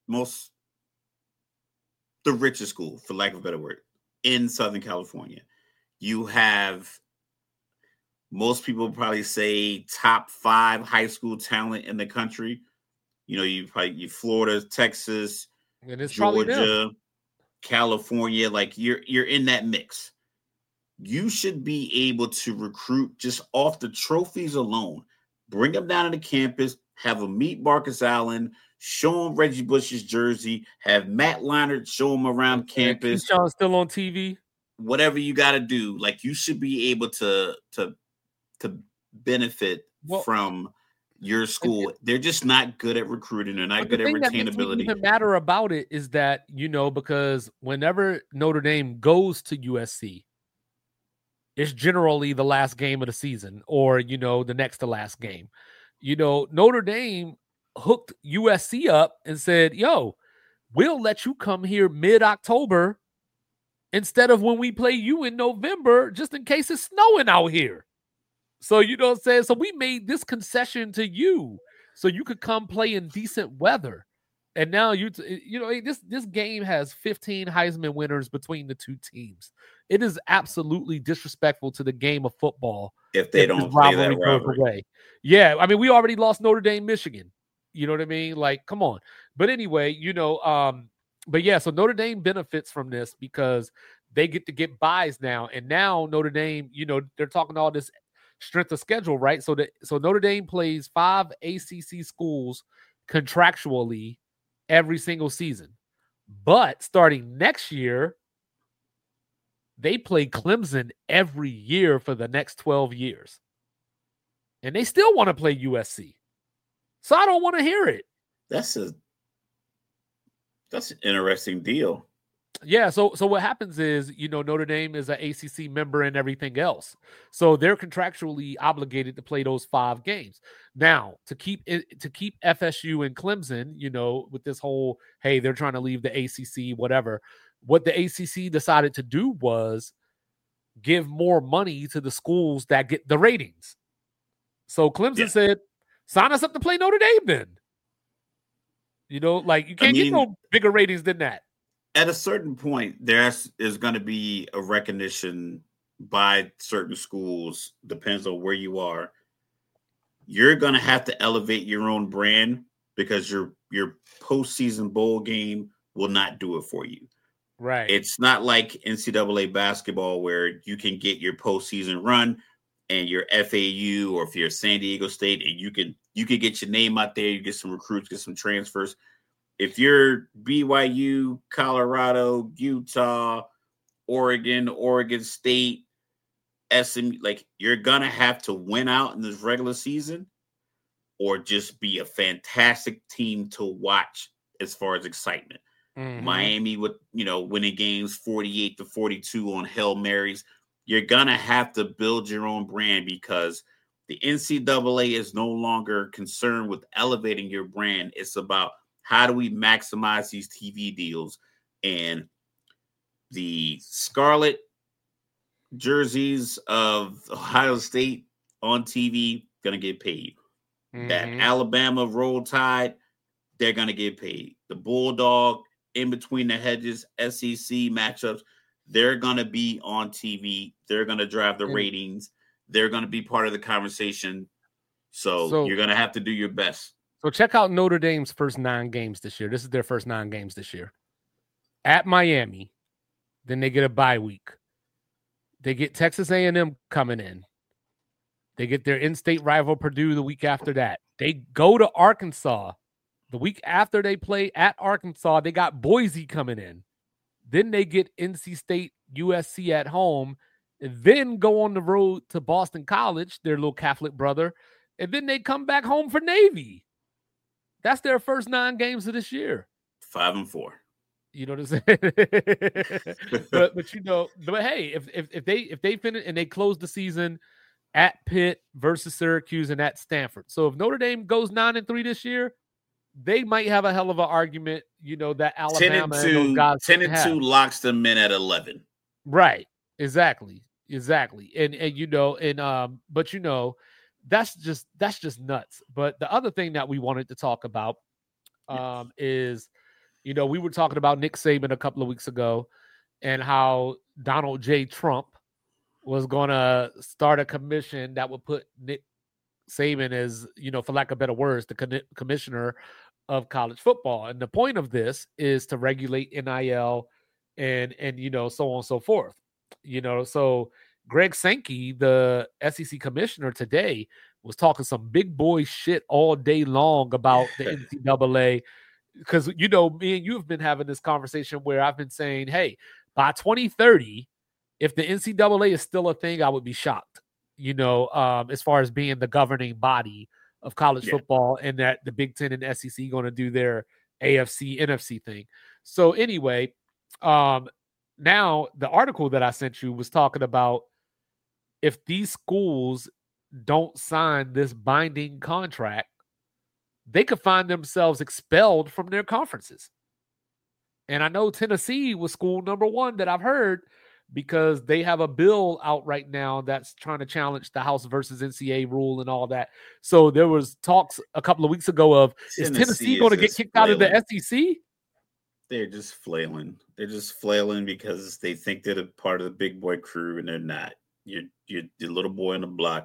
the richest school, for lack of a better word, in Southern California. You have, most people probably say, top 5 high school talent in the country. You Florida, Texas, and it's Georgia, California. Like, you're in that mix. You should be able to recruit just off the trophies alone. Bring them down to the campus, have them meet Marcus Allen, show them Reggie Bush's jersey, have Matt Leinart show them around campus. Keyshawn's still on TV. Whatever you got to do, like, you should be able to benefit from your school. They're just not good at recruiting. They're not good at retainability. The matter about it is that, because whenever Notre Dame goes to USC, it's generally the last game of the season or, the next to last game. Notre Dame hooked USC up and said, yo, we'll let you come here mid-October instead of when we play you in November, just in case it's snowing out here. So, you know what I'm saying? So we made this concession to you so you could come play in decent weather. And now this game has 15 Heisman winners between the two teams. It is absolutely disrespectful to the game of football if they don't play that rivalry. Away. Yeah, I mean, we already lost Notre Dame, Michigan. You know what I mean? Like, come on. But anyway, but yeah, so Notre Dame benefits from this because they get to get buys now. And now Notre Dame, they're talking all this strength of schedule, right? So Notre Dame plays 5 ACC schools contractually every single season. But starting next year, they play Clemson every year for the next 12 years. And they still want to play USC. So I don't want to hear it. That's an interesting deal. Yeah, so what happens is, Notre Dame is an ACC member and everything else. So they're contractually obligated to play those 5 games. Now, to keep FSU and Clemson, with this whole, hey, they're trying to leave the ACC, whatever. What the ACC decided to do was give more money to the schools that get the ratings. So Clemson said, sign us up to play Notre Dame then. You can't get no bigger ratings than that. At a certain point, there is going to be a recognition by certain schools, depends on where you are. You're going to have to elevate your own brand because your postseason bowl game will not do it for you. Right. It's not like NCAA basketball where you can get your postseason run and your FAU, or if you're San Diego State, and you can get your name out there, you get some recruits, get some transfers. If you're BYU, Colorado, Utah, Oregon State, SMU, like, you're gonna have to win out in this regular season, or just be a fantastic team to watch as far as excitement. Mm-hmm. Miami with, winning games 48-42 on Hail Marys. You're gonna have to build your own brand, because the NCAA is no longer concerned with elevating your brand. It's about, how do we maximize these TV deals? And the scarlet jerseys of Ohio State on TV gonna get paid. Mm-hmm. That Alabama Roll Tide, they're gonna get paid. The Bulldog in between the hedges SEC matchups, they're gonna be on TV. They're gonna drive the ratings. They're gonna be part of the conversation. So you're gonna have to do your best. So check out Notre Dame's first 9 games this year. This is their first 9 games this year. At Miami, then they get a bye week. They get Texas A&M coming in. They get their in-state rival Purdue the week after that. They go to Arkansas. The week after they play at Arkansas, they got Boise coming in. Then they get NC State, USC at home, and then go on the road to Boston College, their little Catholic brother, and then they come back home for Navy. That's their first 9 games of this year. 5-4. You know what I'm saying? but hey, if they finish and they close the season at Pitt versus Syracuse and at Stanford. So if Notre Dame goes 9-3 this year, they might have a hell of an argument, that Alabama 10-2 locks them in at 11. Right. Exactly. And but that's just nuts. But the other thing that we wanted to talk about is, we were talking about Nick Saban a couple of weeks ago and how Donald J. Trump was going to start a commission that would put Nick Saban as, for lack of better words, the commissioner of college football. And the point of this is to regulate NIL and so on and so forth. So Greg Sankey, the SEC commissioner today, was talking some big boy shit all day long about the NCAA. Because, me and you have been having this conversation where I've been saying, hey, by 2030, if the NCAA is still a thing, I would be shocked, as far as being the governing body of college football, and that the Big Ten and SEC going to do their AFC, NFC thing. So anyway, now the article that I sent you was talking about if these schools don't sign this binding contract, they could find themselves expelled from their conferences. And I know Tennessee was school number 1 that I've heard, because they have a bill out right now that's trying to challenge the House versus NCAA rule and all that. So there was talks a couple of weeks ago of, is Tennessee going to get kicked out of the SEC? They're just flailing. They're just flailing because they think they're a part of the big boy crew, and they're not. You're the little boy on the block.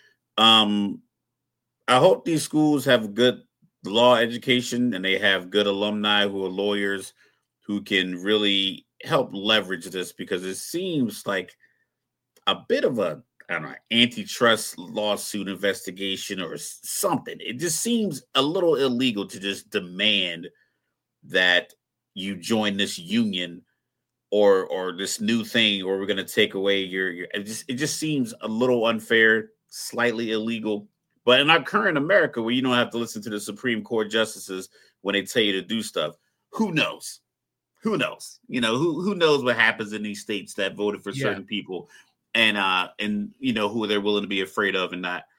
I hope these schools have good law education and they have good alumni who are lawyers who can really help leverage this, because it seems like a bit of a, antitrust lawsuit investigation or something. It just seems a little illegal to just demand that you join this union or this new thing, or we're going to take away your it just seems a little unfair, slightly illegal. But in our current America, where you don't have to listen to the Supreme Court justices when they tell you to do stuff, who knows? Who knows? Who knows what happens in these states that voted for certain people, and who they're willing to be afraid of and not.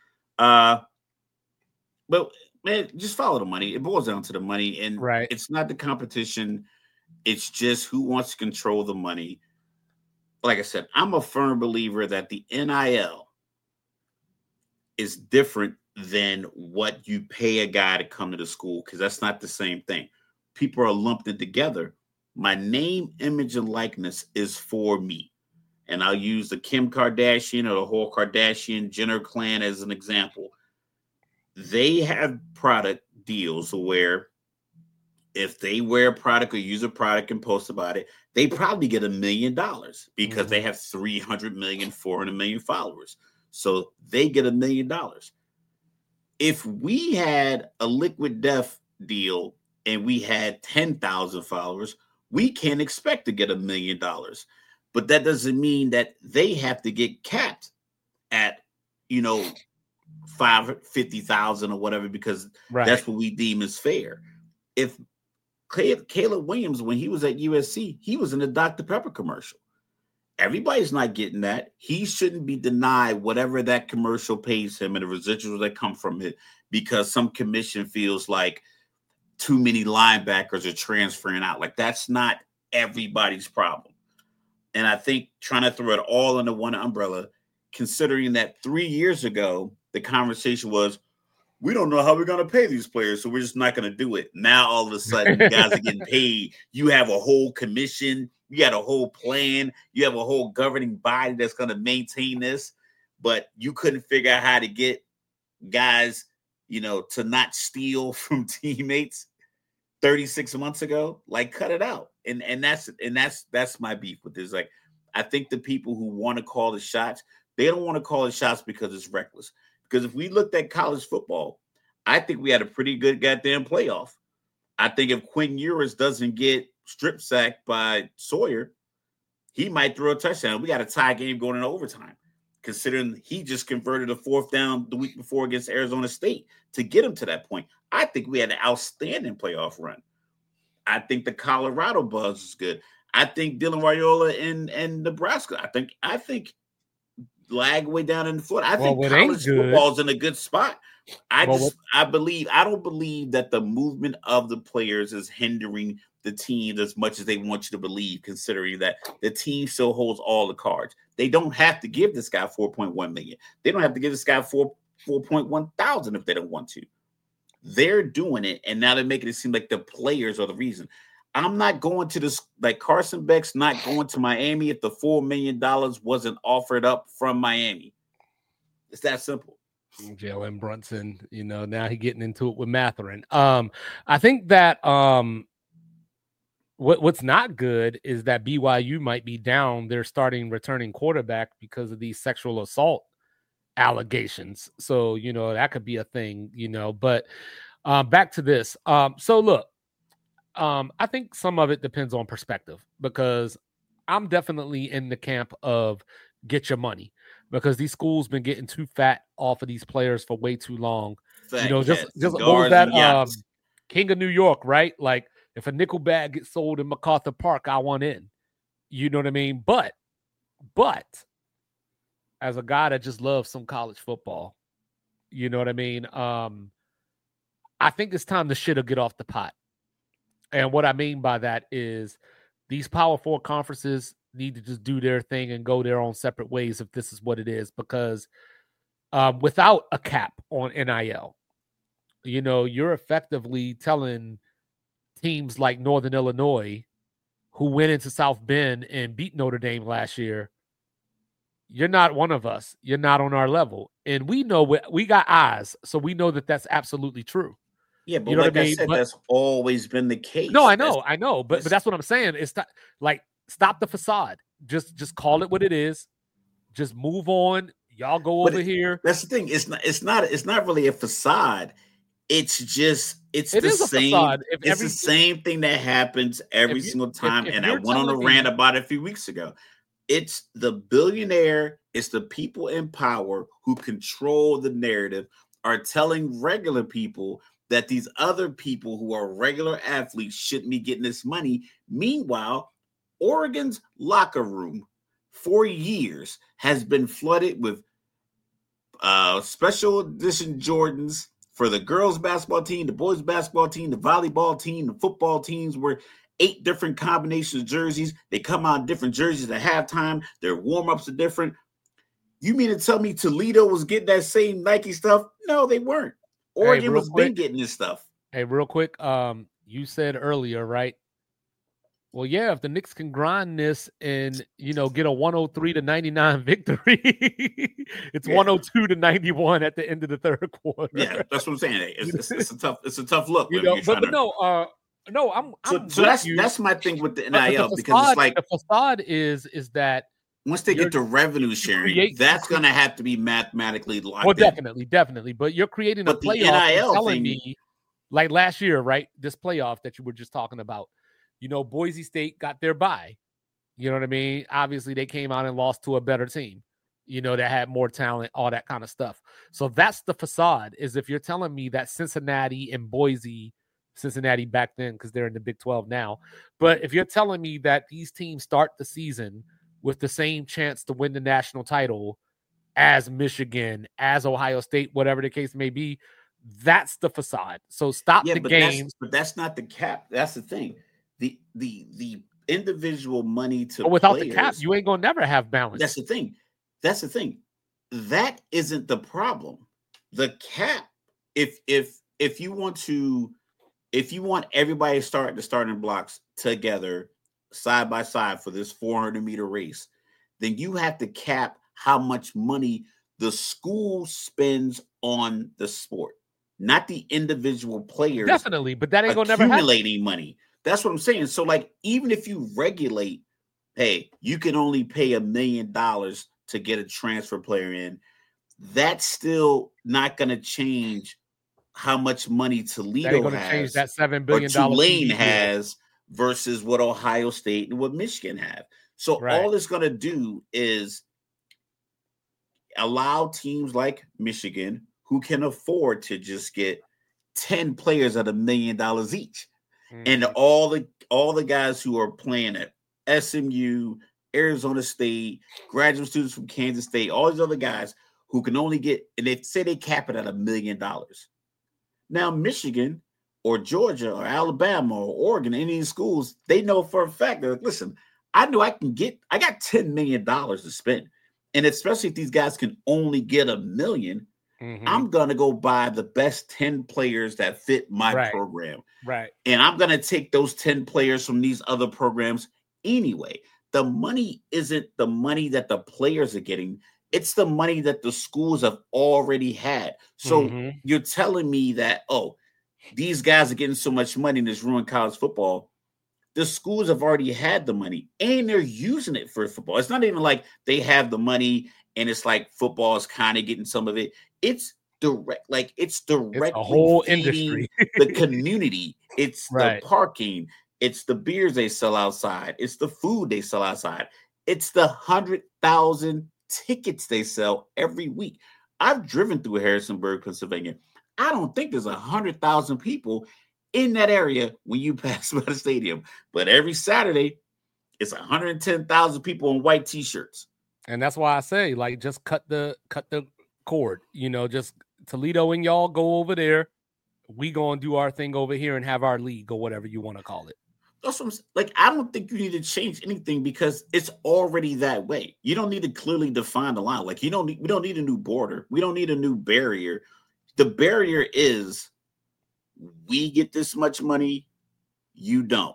But man, just follow the money. It boils down to the money, and It's not the competition. It's just who wants to control the money. Like I said, I'm a firm believer that the NIL is different than what you pay a guy to come to the school, because that's not the same thing. People are lumped in together. My name, image, and likeness is for me. And I'll use the Kim Kardashian or the whole Kardashian Jenner clan as an example. They have product deals where if they wear a product or use a product and post about it, they probably get $1 million because they have 300 million, 400 million followers. So they get $1 million. If we had a Liquid Death deal and we had 10,000 followers, we can't expect to get $1 million. But that doesn't mean that they have to get capped at, 50,000 or whatever, because that's what we deem as fair. If Caleb Williams, when he was at USC, he was in the Dr. Pepper commercial. Everybody's not getting that. He shouldn't be denied whatever that commercial pays him and the residuals that come from it because some commission feels like too many linebackers are transferring out. Like, that's not everybody's problem. And I think trying to throw it all under one umbrella, considering that 3 years ago, the conversation was, we don't know how we're going to pay these players, so we're just not going to do it. Now, all of a sudden, you guys are getting paid. You have a whole commission. You got a whole plan. You have a whole governing body that's going to maintain this. But you couldn't figure out how to get guys, to not steal from teammates 36 months ago. Like, cut it out. And that's my beef with this. Like, I think the people who want to call the shots, they don't want to call the shots because it's reckless. Because if we looked at college football, I think we had a pretty good goddamn playoff. I think if Quinn Ewers doesn't get strip sacked by Sawyer, he might throw a touchdown. We got a tie game going into overtime, considering he just converted a 4th down the week before against Arizona State to get him to that point. I think we had an outstanding playoff run. I think the Colorado buzz is good. I think Dylan Raiola in Nebraska. I think lag way down in Florida. I think college football is in a good spot. I don't believe that the movement of the players is hindering the team as much as they want you to believe, considering that the team still holds all the cards. They don't have to give this guy $4.1 million. They don't have to give this guy $4.1 thousand if they don't want to. They're doing it, and now they're making it seem like the players are the reason. I'm not going to this, like Carson Beck's not going to Miami if the $4 million wasn't offered up from Miami. It's that simple. Jalen Brunson, now he's getting into it with Matherin. I think that what's not good is that BYU might be down their starting returning quarterback because of these sexual assault allegations. So, that could be a thing, but back to this. So look, I think some of it depends on perspective, because I'm definitely in the camp of get your money, because these schools been getting too fat off of these players for way too long. Just what was that King of New York, right? Like, if a nickel bag gets sold in MacArthur Park, I want in. You know what I mean? But as a guy that just loves some college football, you know what I mean? I think it's time the shit'll get off the pot. And what I mean by that is these Power 4 conferences need to just do their thing and go their own separate ways if this is what it is. Because without a cap on NIL, you're effectively telling teams like Northern Illinois, who went into South Bend and beat Notre Dame last year, you're not one of us. You're not on our level. And we know we got eyes, so we know that that's absolutely true. Yeah, but like I said, that's always been the case. No, I know. But that's what I'm saying. It's stop the facade. Just call it what it is. Just move on. Y'all go over here. That's the thing. It's not really a facade. It's the same. It's the same thing that happens every single time. And I went on a rant about it a few weeks ago. It's the billionaire, it's the people in power who control the narrative, are telling regular people that these other people who are regular athletes shouldn't be getting this money. Meanwhile, Oregon's locker room for years has been flooded with special edition Jordans for the girls basketball team, the boys basketball team, the volleyball team, the football teams, where 8 different combinations of jerseys. They come out in different jerseys at halftime. Their warm-ups are different. You mean to tell me Toledo was getting that same Nike stuff? No, they weren't. Oregon been getting this stuff. Hey, real quick, you said earlier, right? Well, yeah, if the Knicks can grind this and, get a 103-99 victory, it's 102-91 at the end of the third quarter. Yeah, that's what I'm saying. It's a tough look. No, I'm So that's my thing with the but NIL, because it's like the facade is that once they get the revenue sharing, that's going to have to be mathematically locked in. Definitely. But you're creating a But the playoff and NIL telling thing, me, like last year, right? This playoff that you were just talking about, Boise State got their bye. You know what I mean? Obviously, they came out and lost to a better team, that had more talent, all that kind of stuff. So that's the facade, is if you're telling me that Cincinnati and Cincinnati back then, because they're in the Big 12 now, but if you're telling me that these teams start the season with the same chance to win the national title as Michigan, as Ohio State, whatever the case may be, that's the facade. So stop the games. But that's not the cap. That's the thing. The individual money to without players, the cap, you ain't gonna never have balance. That's the thing. That isn't the problem. The cap, if you want everybody to start the starting blocks together side by side for this 400-meter race, then you have to cap how much money the school spends on the sport, not the individual players. Definitely, but that ain't gonna never accumulating money. That's what I'm saying. So, like, even if you regulate, hey, you can only pay $1 million to get a transfer player in, that's still not going to change how much money Toledo has, change that $7 billion or Tulane has versus what Ohio State and what Michigan have. So all it's going to do is allow teams like Michigan, who can afford to just get 10 players at $1 million each, and all the guys who are playing at SMU, Arizona State, graduate students from Kansas State, all these other guys who can only get, and they say they cap it at $1 million. Now, Michigan or Georgia or Alabama or Oregon, any of these schools, they know for a fact, they're like, listen, I know I got $10 million to spend. And especially if these guys can only get $1 million, I'm going to go buy the best 10 players that fit my program. Right. And I'm going to take those 10 players from these other programs anyway. The money isn't the money that the players are getting. It's the money that the schools have already had. So you're telling me that, these guys are getting so much money and it's ruined college football. The schools have already had the money and they're using it for football. It's not even like they have the money and it's like football is kind of getting some of it. It's direct, like it's directly a whole industry, the community. It's the parking. It's the beers they sell outside. It's the food they sell outside. It's the 100,000 tickets they sell every week. I've driven through Harrisonburg, Pennsylvania. I don't think there's 100,000 people in that area when you pass by the stadium, but every Saturday it's 110,000 people in white t-shirts. And that's why I say, like, just cut the cord, just Toledo and y'all go over there. We gonna do our thing over here and have our league or whatever you want to call it. That's what I'm saying. Like, I don't think you need to change anything because it's already that way. You don't need to clearly define the line. Like, we don't need a new border. We don't need a new barrier. The barrier is we get this much money, you don't.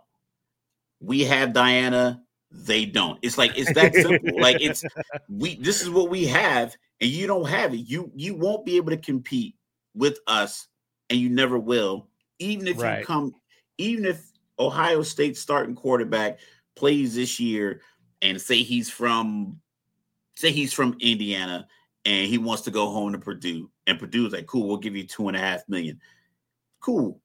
We have Diana, they don't. It's like, it's that simple. Like, this is what we have, and you don't have it. You won't be able to compete with us, and you never will. Even if even if Ohio State's starting quarterback plays this year and say he's from Indiana and he wants to go home to Purdue, and Purdue's like, cool, we'll give you $2.5 million. Cool.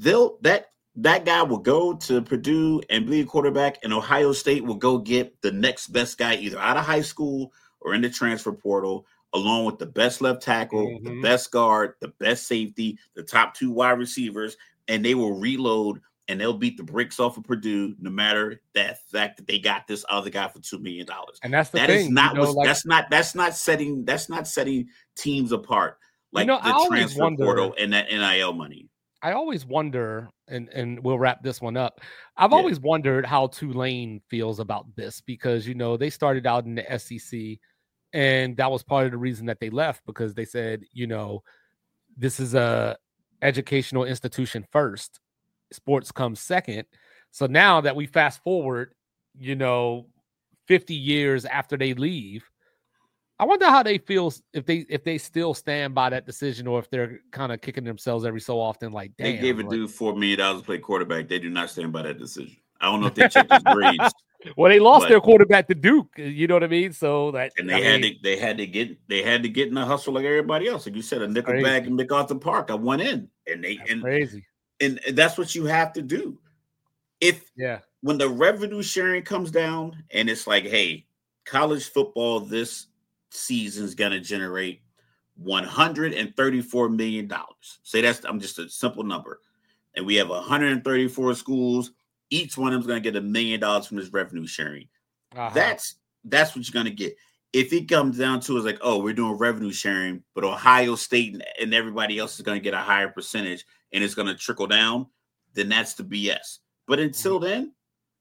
That guy will go to Purdue and be a quarterback, and Ohio State will go get the next best guy either out of high school or in the transfer portal, along with the best left tackle, the best guard, the best safety, the top 2 wide receivers, and they will reload and they'll beat the bricks off of Purdue, no matter that fact that they got this other guy for $2 million. And that's the thing. That's not setting teams apart like the transfer portal and that NIL money. I always wonder, and we'll wrap this one up. I've always wondered how Tulane feels about this because, they started out in the SEC, and that was part of the reason that they left, because they said, this is a educational institution first. Sports comes second. So now that we fast forward, 50 years after they leave, I wonder how they feel if they still stand by that decision or if they're kind of kicking themselves every so often. Like, damn, they gave a like, dude $4 million to play quarterback. They do not stand by that decision. I don't know if they checked his grades. Well, they lost but their quarterback to Duke. You know what I mean? So that and they had to get in the hustle like everybody else. Like you said, a nickel crazy. bag in MacArthur Park. I went in, and crazy. And that's what you have to do. When the revenue sharing comes down, and it's like, hey, college football this season is going to generate $134 million. Say I'm just a simple number, and we have 134 schools. Each one of them is going to get $1 million from this revenue sharing. That's what you're going to get. If it comes down to it's like, oh, we're doing revenue sharing, but Ohio State and everybody else is going to get a higher percentage and it's going to trickle down, then that's the BS. But until then,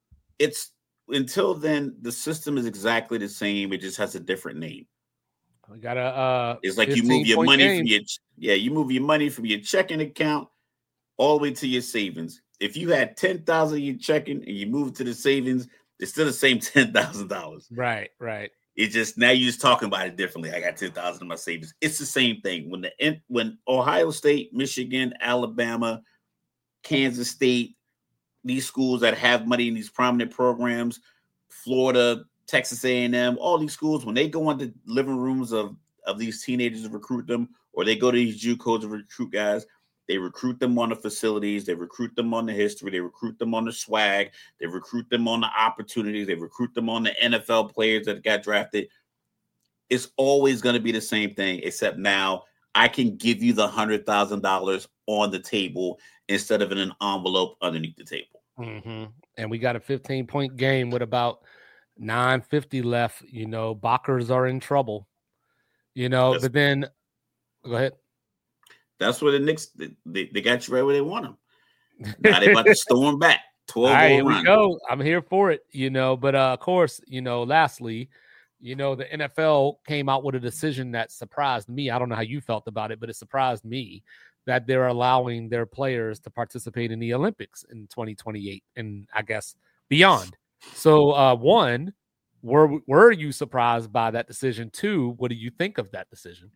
the system is exactly the same. It just has a different name. We got it's like you move your money from you move your money from your checking account all the way to your savings. If you had $10,000 in your checking and you move to the savings, it's still the same $10,000. Right. It's just now you're just talking about it differently. I got $10,000 in my savings. It's the same thing. When Ohio State, Michigan, Alabama, Kansas State, these schools that have money in these prominent programs, Florida, Texas A&M, all these schools, when they go into living rooms of these teenagers to recruit them, or they go to these JUCOs to recruit guys, they recruit them on the facilities, they recruit them on the history, they recruit them on the swag, they recruit them on the opportunities, they recruit them on the NFL players that got drafted. It's always going to be the same thing, except now I can give you the $100,000 on the table instead of in an envelope underneath the table. Mm-hmm. And we got a 15-point game with about 9:50 left. Bockers are in trouble. But then go ahead. That's where the Knicks they got you right where they want them. Now they about to storm back. 12 All right, here run. we go. I'm here for it. But of course, lastly, the NFL came out with a decision that surprised me. I don't know how you felt about it, but it surprised me that they're allowing their players to participate in the Olympics in 2028 and I guess beyond. So, one, were you surprised by that decision? Two, what do you think of that decision?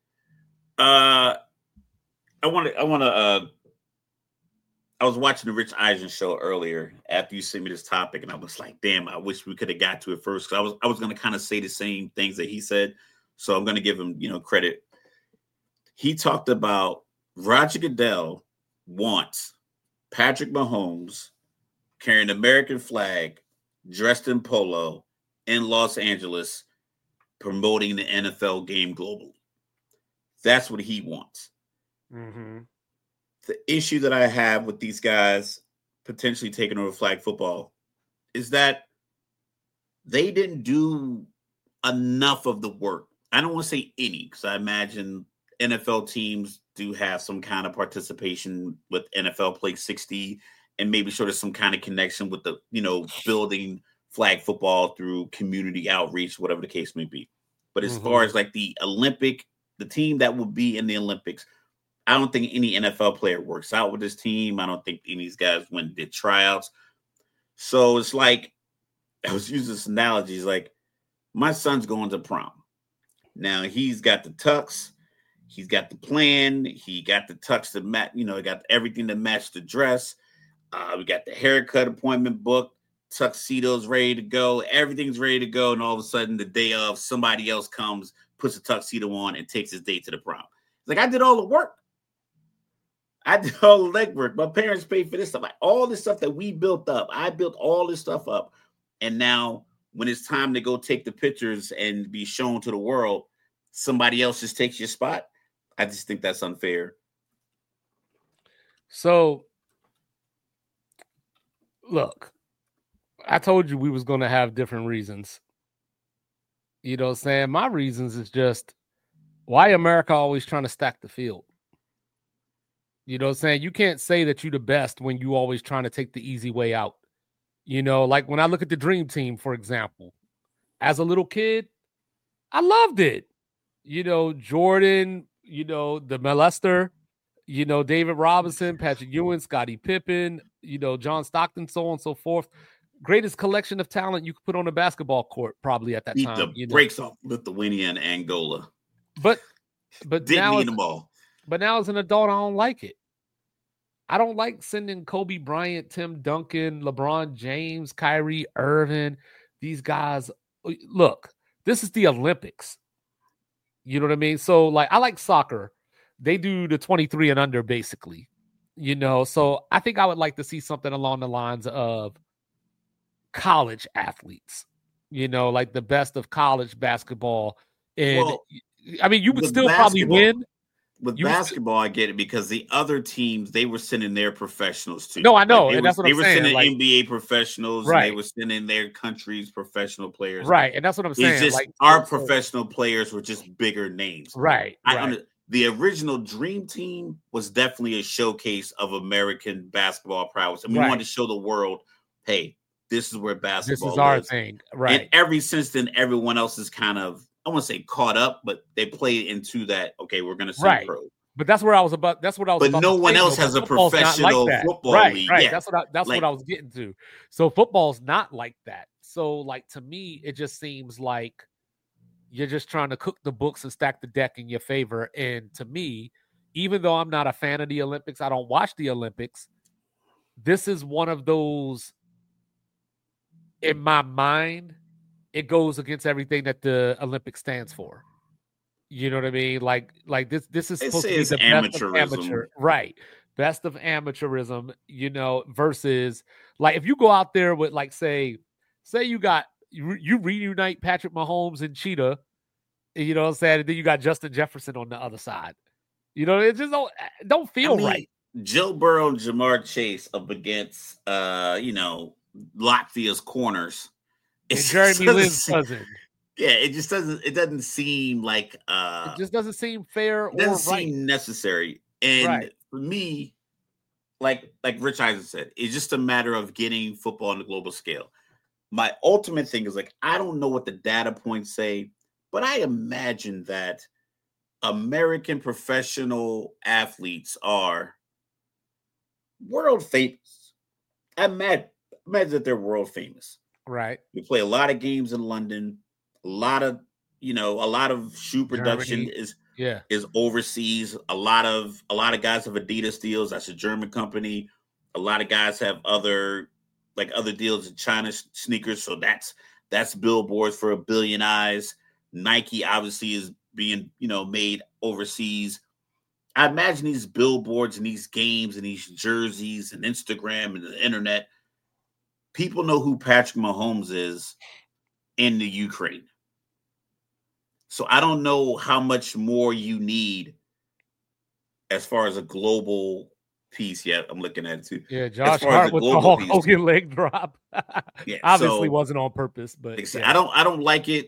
I was watching the Rich Eisen show earlier after you sent me this topic, and I was like, damn, I wish we could have got to it first, because I was going to kind of say the same things that he said. So I'm going to give him, credit. He talked about Roger Goodell wants Patrick Mahomes carrying the American flag, dressed in polo in Los Angeles, promoting the NFL game globally. That's what he wants. Mm-hmm. The issue that I have with these guys potentially taking over flag football is that they didn't do enough of the work. I don't want to say any, because I imagine NFL teams do have some kind of participation with NFL Play 60 and maybe sort of some kind of connection with the, building flag football through community outreach, whatever the case may be. But as far as like the team that will be in the Olympics, I don't think any NFL player works out with this team. I don't think any of these guys went and did tryouts. So it's like, I was using this analogy. It's like, my son's going to prom. Now he's got the tux. He's got the plan. He got the tux to match, he got everything to match the dress. We got the haircut appointment booked. Tuxedo's ready to go. Everything's ready to go. And all of a sudden, the day of, somebody else comes, puts a tuxedo on, and takes his date to the prom. It's like, I did all the work. I did all the legwork. My parents paid for this stuff. Like, all this stuff that we built up. I built all this stuff up. And now when it's time to go take the pictures and be shown to the world, somebody else just takes your spot. I just think that's unfair. So, look, I told you we was going to have different reasons. Saying my reasons is just, why America always trying to stack the field? Saying you can't say that you're the best when you always trying to take the easy way out. Like when I look at the Dream Team, for example, as a little kid, I loved it. Jordan, the molester, David Robinson, Patrick Ewing, Scottie Pippen, John Stockton, so on and so forth. greatest collection of talent you could put on a basketball court probably at that Beat time. the brakes off Lithuania and Angola. But didn't now need them all. But now as an adult, I don't like it. I don't like sending Kobe Bryant, Tim Duncan, LeBron James, Kyrie Irving, these guys. Look, this is the Olympics. You know what I mean? So, like, I like soccer. They do the 23 and under, basically. So I think I would like to see something along the lines of college athletes, like the best of college basketball. And, I mean, you would still probably win. With basketball, I get it because the other teams, they were sending their professionals too. No, I know. And that's what I'm saying. They were sending NBA professionals, right. And they were sending their country's professional players. Right. And that's what I'm saying. It's just our professional players were just bigger names. Right. The original Dream Team was definitely a showcase of American basketball prowess. And we wanted to show the world, hey, this is where basketball is. This is our thing. Right. And ever since then, everyone else is kind of, I want to say caught up, but they played into that. Okay, we're going to see pro. But that's where I was about. That's what I was. But no one else has a professional football league. Right. Yeah. That's what I was getting to. So football's not like that. So like to me, it just seems like you're just trying to cook the books and stack the deck in your favor. And to me, even though I'm not a fan of the Olympics, I don't watch the Olympics. This is one of those. In my mind, it goes against everything that the Olympics stands for. You know what I mean? Like this is supposed to be the best of amateur, right? Best of amateurism, versus like if you go out there with like say you reunite Patrick Mahomes and Cheetah, what I'm saying? And then you got Justin Jefferson on the other side. It just don't feel right. Joe Burrow and Jamar Chase up against Latvia's corners. And Jeremy Lin's cousin. Yeah, it just doesn't seem like it just doesn't seem fair or doesn't seem necessary. And for me, like Rich Eisen said, it's just a matter of getting football on the global scale. My ultimate thing is like, I don't know what the data points say, but I imagine that American professional athletes are world famous. I imagine that they're world famous. Right. We play a lot of games in London. A lot of shoe production is overseas. A lot of guys have Adidas deals. That's a German company. A lot of guys have other deals in China sneakers. So that's billboards for a billion eyes. Nike obviously is being, made overseas. I imagine these billboards and these games and these jerseys and Instagram and the internet. People know who Patrick Mahomes is in the Ukraine. So I don't know how much more you need as far as a global piece yet. I'm looking at it too. Yeah, Josh Hart with the Hulk Hogan leg drop. Obviously wasn't on purpose, but I don't like it.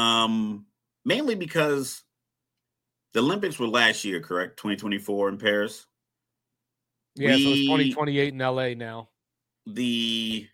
Mainly because the Olympics were last year, correct? 2024 in Paris. Yeah, so it's 2028 in LA now. The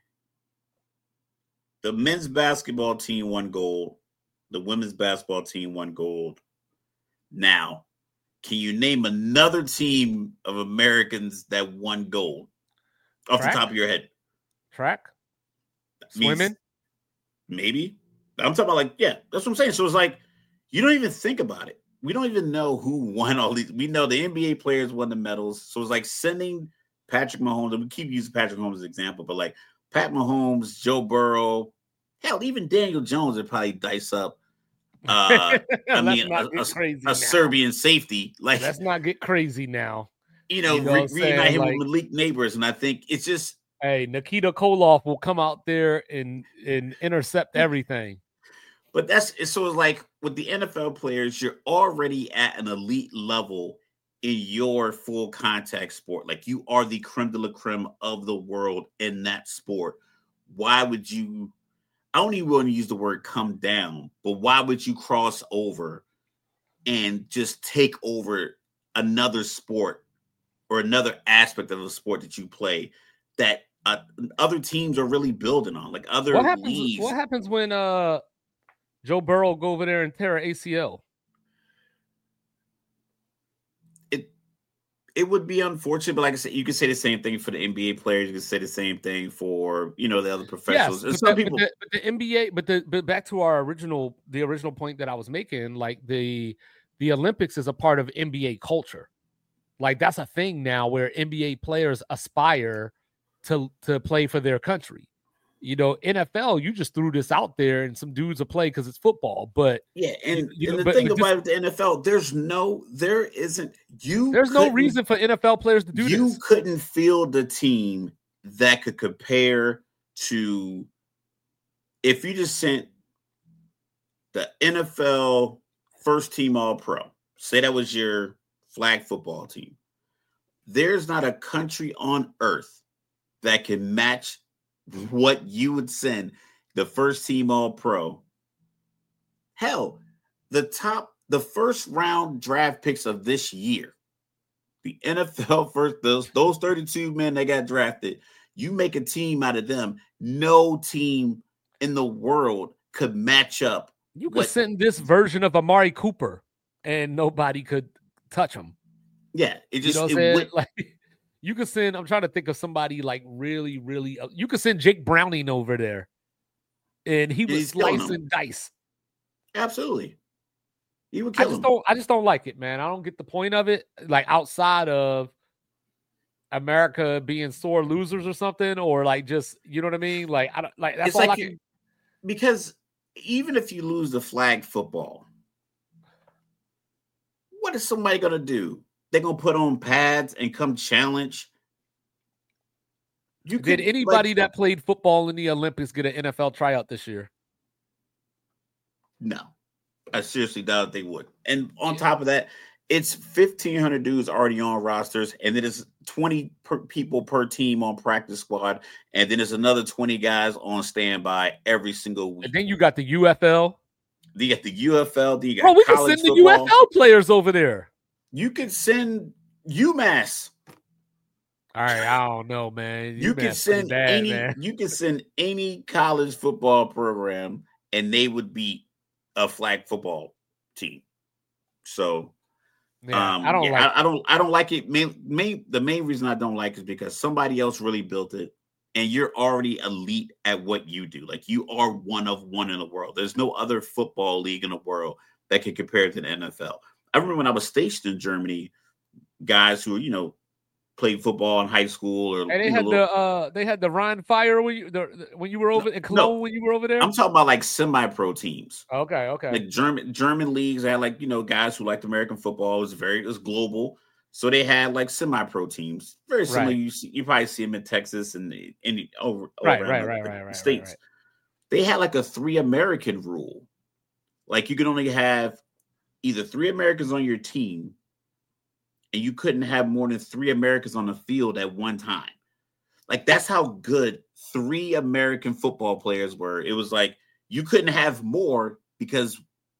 men's basketball team won gold. The women's basketball team won gold. Now, can you name another team of Americans that won gold off the top of your head? Track? Swimming? Maybe. I'm talking about that's what I'm saying. So it's like, you don't even think about it. We don't even know who won all these. We know the NBA players won the medals. So it's like sending Patrick Mahomes, and we keep using Patrick Mahomes as an example, but like Pat Mahomes, Joe Burrow, hell, even Daniel Jones would probably dice up. A Serbian safety. Like, let's not get crazy now. Reunite him with Malik Neighbors, and I think it's just. Hey, Nikita Koloff will come out there and intercept everything. But it's like with the NFL players, you're already at an elite level in your full contact sport. Like, you are the creme de la creme of the world in that sport. Why would you? I don't even want to use the word come down, but why would you cross over and just take over another sport or another aspect of the sport that you play that other teams are really building on? Like other leagues. What happens when Joe Burrow go over there and tear an ACL? it would be unfortunate, but like I said, you could say the same thing for the NBA players. You could say the same thing for the other Yes, professionals. And some people, but the NBA, but back to the original point that I was making, like the Olympics is a part of NBA culture. Like that's a thing now where NBA players aspire to play for their country. NFL, you just threw this out there and some dudes will play because it's football. But yeah, and the thing about the NFL, there's no reason for NFL players to do this. You couldn't field the team that could compare to if you just sent the NFL first team All Pro. Say that was your flag football team. There's not a country on earth that can match what you would send the first team All Pro. Hell, the first round draft picks of this year, the NFL first, those 32 men that got drafted, you make a team out of them. No team in the world could match up. You could send this version of Amari Cooper and nobody could touch him. Yeah, it just like you could send. I'm trying to think of somebody like really, really. You could send Jake Browning over there, and he would slice and dice. Absolutely, he would kill him. I just don't like it, man. I don't get the point of it. Like outside of America being sore losers or something, or like just you know what I mean. Like I don't like that's it's all like I can. Because even if you lose the flag football, what is somebody gonna do? They're gonna put on pads and come challenge. Did anybody that played football in the Olympics get an NFL tryout this year? No, I seriously doubt they would. And on top of that, it's 1,500 dudes already on rosters, and then it's 20 people per team on practice squad, and then there's another 20 guys on standby every single week. And then you got the UFL. You got the UFL. You got we can send the UFL players over there. You could send UMass. All right, I don't know, man. You can send You can send any college football program, and they would beat a flag football team. So, I don't like it. The main reason I don't like it is because somebody else really built it, and you're already elite at what you do. Like you are one of one in the world. There's no other football league in the world that can compare to the NFL. I remember when I was stationed in Germany, guys who played football in high school, or and they had the Rhine Fire when you were over in Cologne when you were over there. I'm talking about like semi-pro teams. Okay. Like German leagues had like guys who liked American football. It was global, so they had like semi-pro teams. Very similar. Right. You probably see them in Texas and over the states. Right. They had like a 3 American rule. Like you could only have either 3 Americans on your team, and you couldn't have more than 3 Americans on the field at one time. Like that's how good 3 American football players were. It was like you couldn't have more because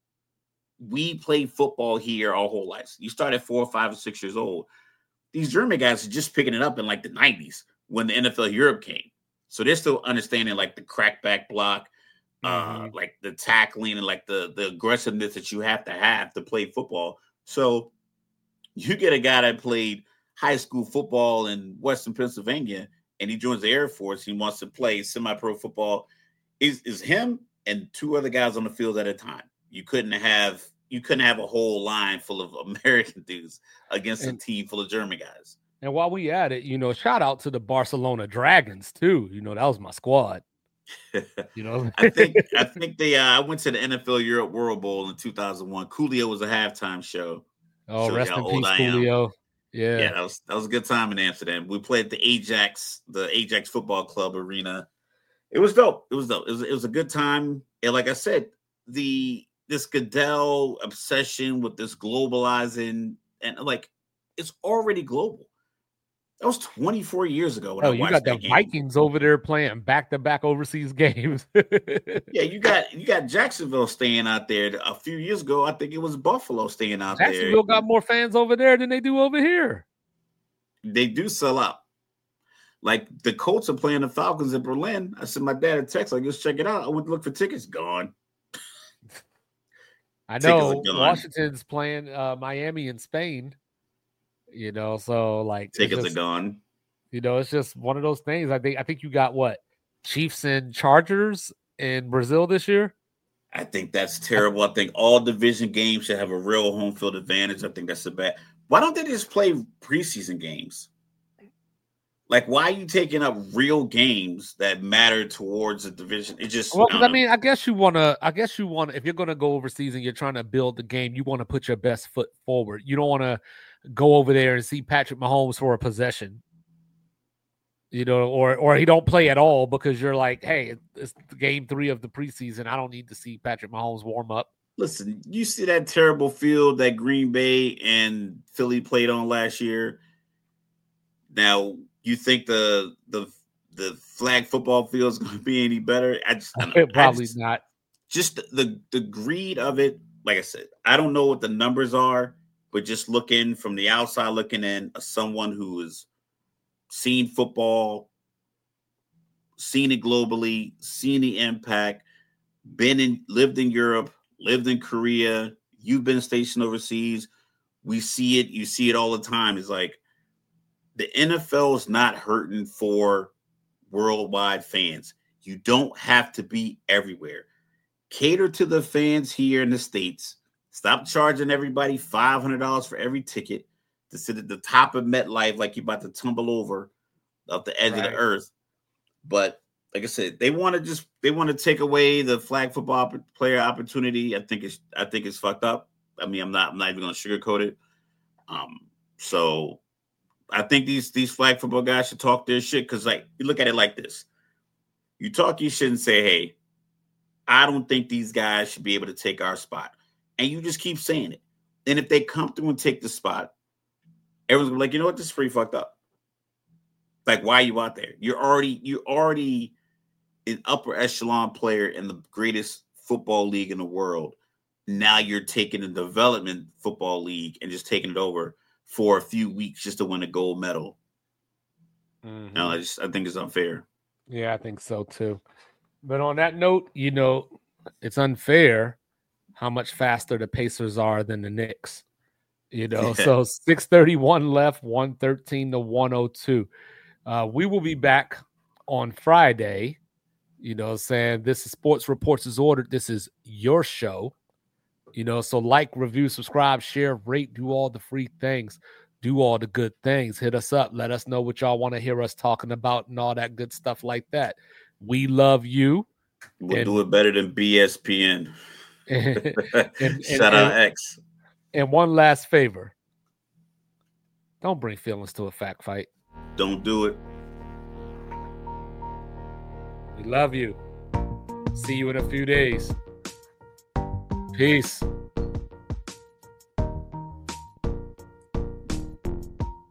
we played football here our whole lives. You start at 4, 5, or 6 years old. These German guys are just picking it up in like the 90s when the NFL Europe came. So they're still understanding like the crackback block, like the tackling and like the aggressiveness that you have to play football. So you get a guy that played high school football in Western Pennsylvania and he joins the Air Force. He wants to play semi-pro football. Is him and 2 other guys on the field at a time. You couldn't have a whole line full of American dudes against a team full of German guys. And while we at it, shout out to the Barcelona Dragons too. That was my squad. I think they I went to the NFL Europe World Bowl in 2001. Coolio was a halftime show. Oh, rest in peace, Coolio. Yeah, that was a good time in Amsterdam. We played at the Ajax Football Club arena. It was dope. It was a good time. And like I said, this Goodell obsession with this globalizing and like it's already global. That was 24 years ago. When I watched got the Vikings over there playing back-to-back overseas games. Yeah, you got Jacksonville staying out there. A few years ago, I think it was Buffalo staying out there. Jacksonville got more fans over there than they do over here. They do sell out. Like the Colts are playing the Falcons in Berlin. I sent my dad a text like, let's check it out. I went to look for tickets. Gone. I know Washington's playing Miami in Spain. So like tickets are gone. It's just one of those things. I think you got what? Chiefs and Chargers in Brazil this year? I think that's terrible. I think all division games should have a real home field advantage. I think that's a bad. Why don't they just play preseason games? Like, why are you taking up real games that matter towards the division? It just I guess you want to. If you're going to go overseas and you're trying to build the game, you want to put your best foot forward. You don't want to go over there and see Patrick Mahomes for a possession. Or he don't play at all because you're like, hey, it's game 3 of the preseason. I don't need to see Patrick Mahomes warm up. Listen, you see that terrible field that Green Bay and Philly played on last year. Now, you think the flag football field is going to be any better? Probably not. Just the greed of it. Like I said, I don't know what the numbers are, but just looking from the outside, looking in, as someone who is seen football, seen it globally, seen the impact, lived in Europe, lived in Korea, you've been stationed overseas. We see it, you see it all the time. It's like the NFL is not hurting for worldwide fans. You don't have to be everywhere. Cater to the fans here in the States. Stop charging everybody $500 for every ticket to sit at the top of MetLife like you're about to tumble over off the edge of the earth. But like I said, they want to take away the flag football player opportunity. I think it's fucked up. I mean, I'm not even going to sugarcoat it. So I think these flag football guys should talk their shit, because like you look at it like this: you talk your shit and say, "Hey, I don't think these guys should be able to take our spot," and you just keep saying it. And if they come through and take the spot, everyone's gonna be like, you know what, this is pretty fucked up. Like, why are you out there? You're already an upper echelon player in the greatest football league in the world. Now you're taking the development football league and just taking it over for a few weeks just to win a gold medal. Mm-hmm. No, I think it's unfair. Yeah, I think so too. But on that note, it's unfair how much faster the Pacers are than the Knicks. So 6:31 left, 113 to 102. We will be back on Friday. Saying this is Sports Reports is Ordered. This is your show. So like, review, subscribe, share, rate, do all the free things, do all the good things. Hit us up. Let us know what y'all want to hear us talking about and all that good stuff like that. We love you. We'll do it better than BSPN. Shout out X. And one last favor. Don't bring feelings to a fact fight. Don't do it. We love you. See you in a few days. Peace.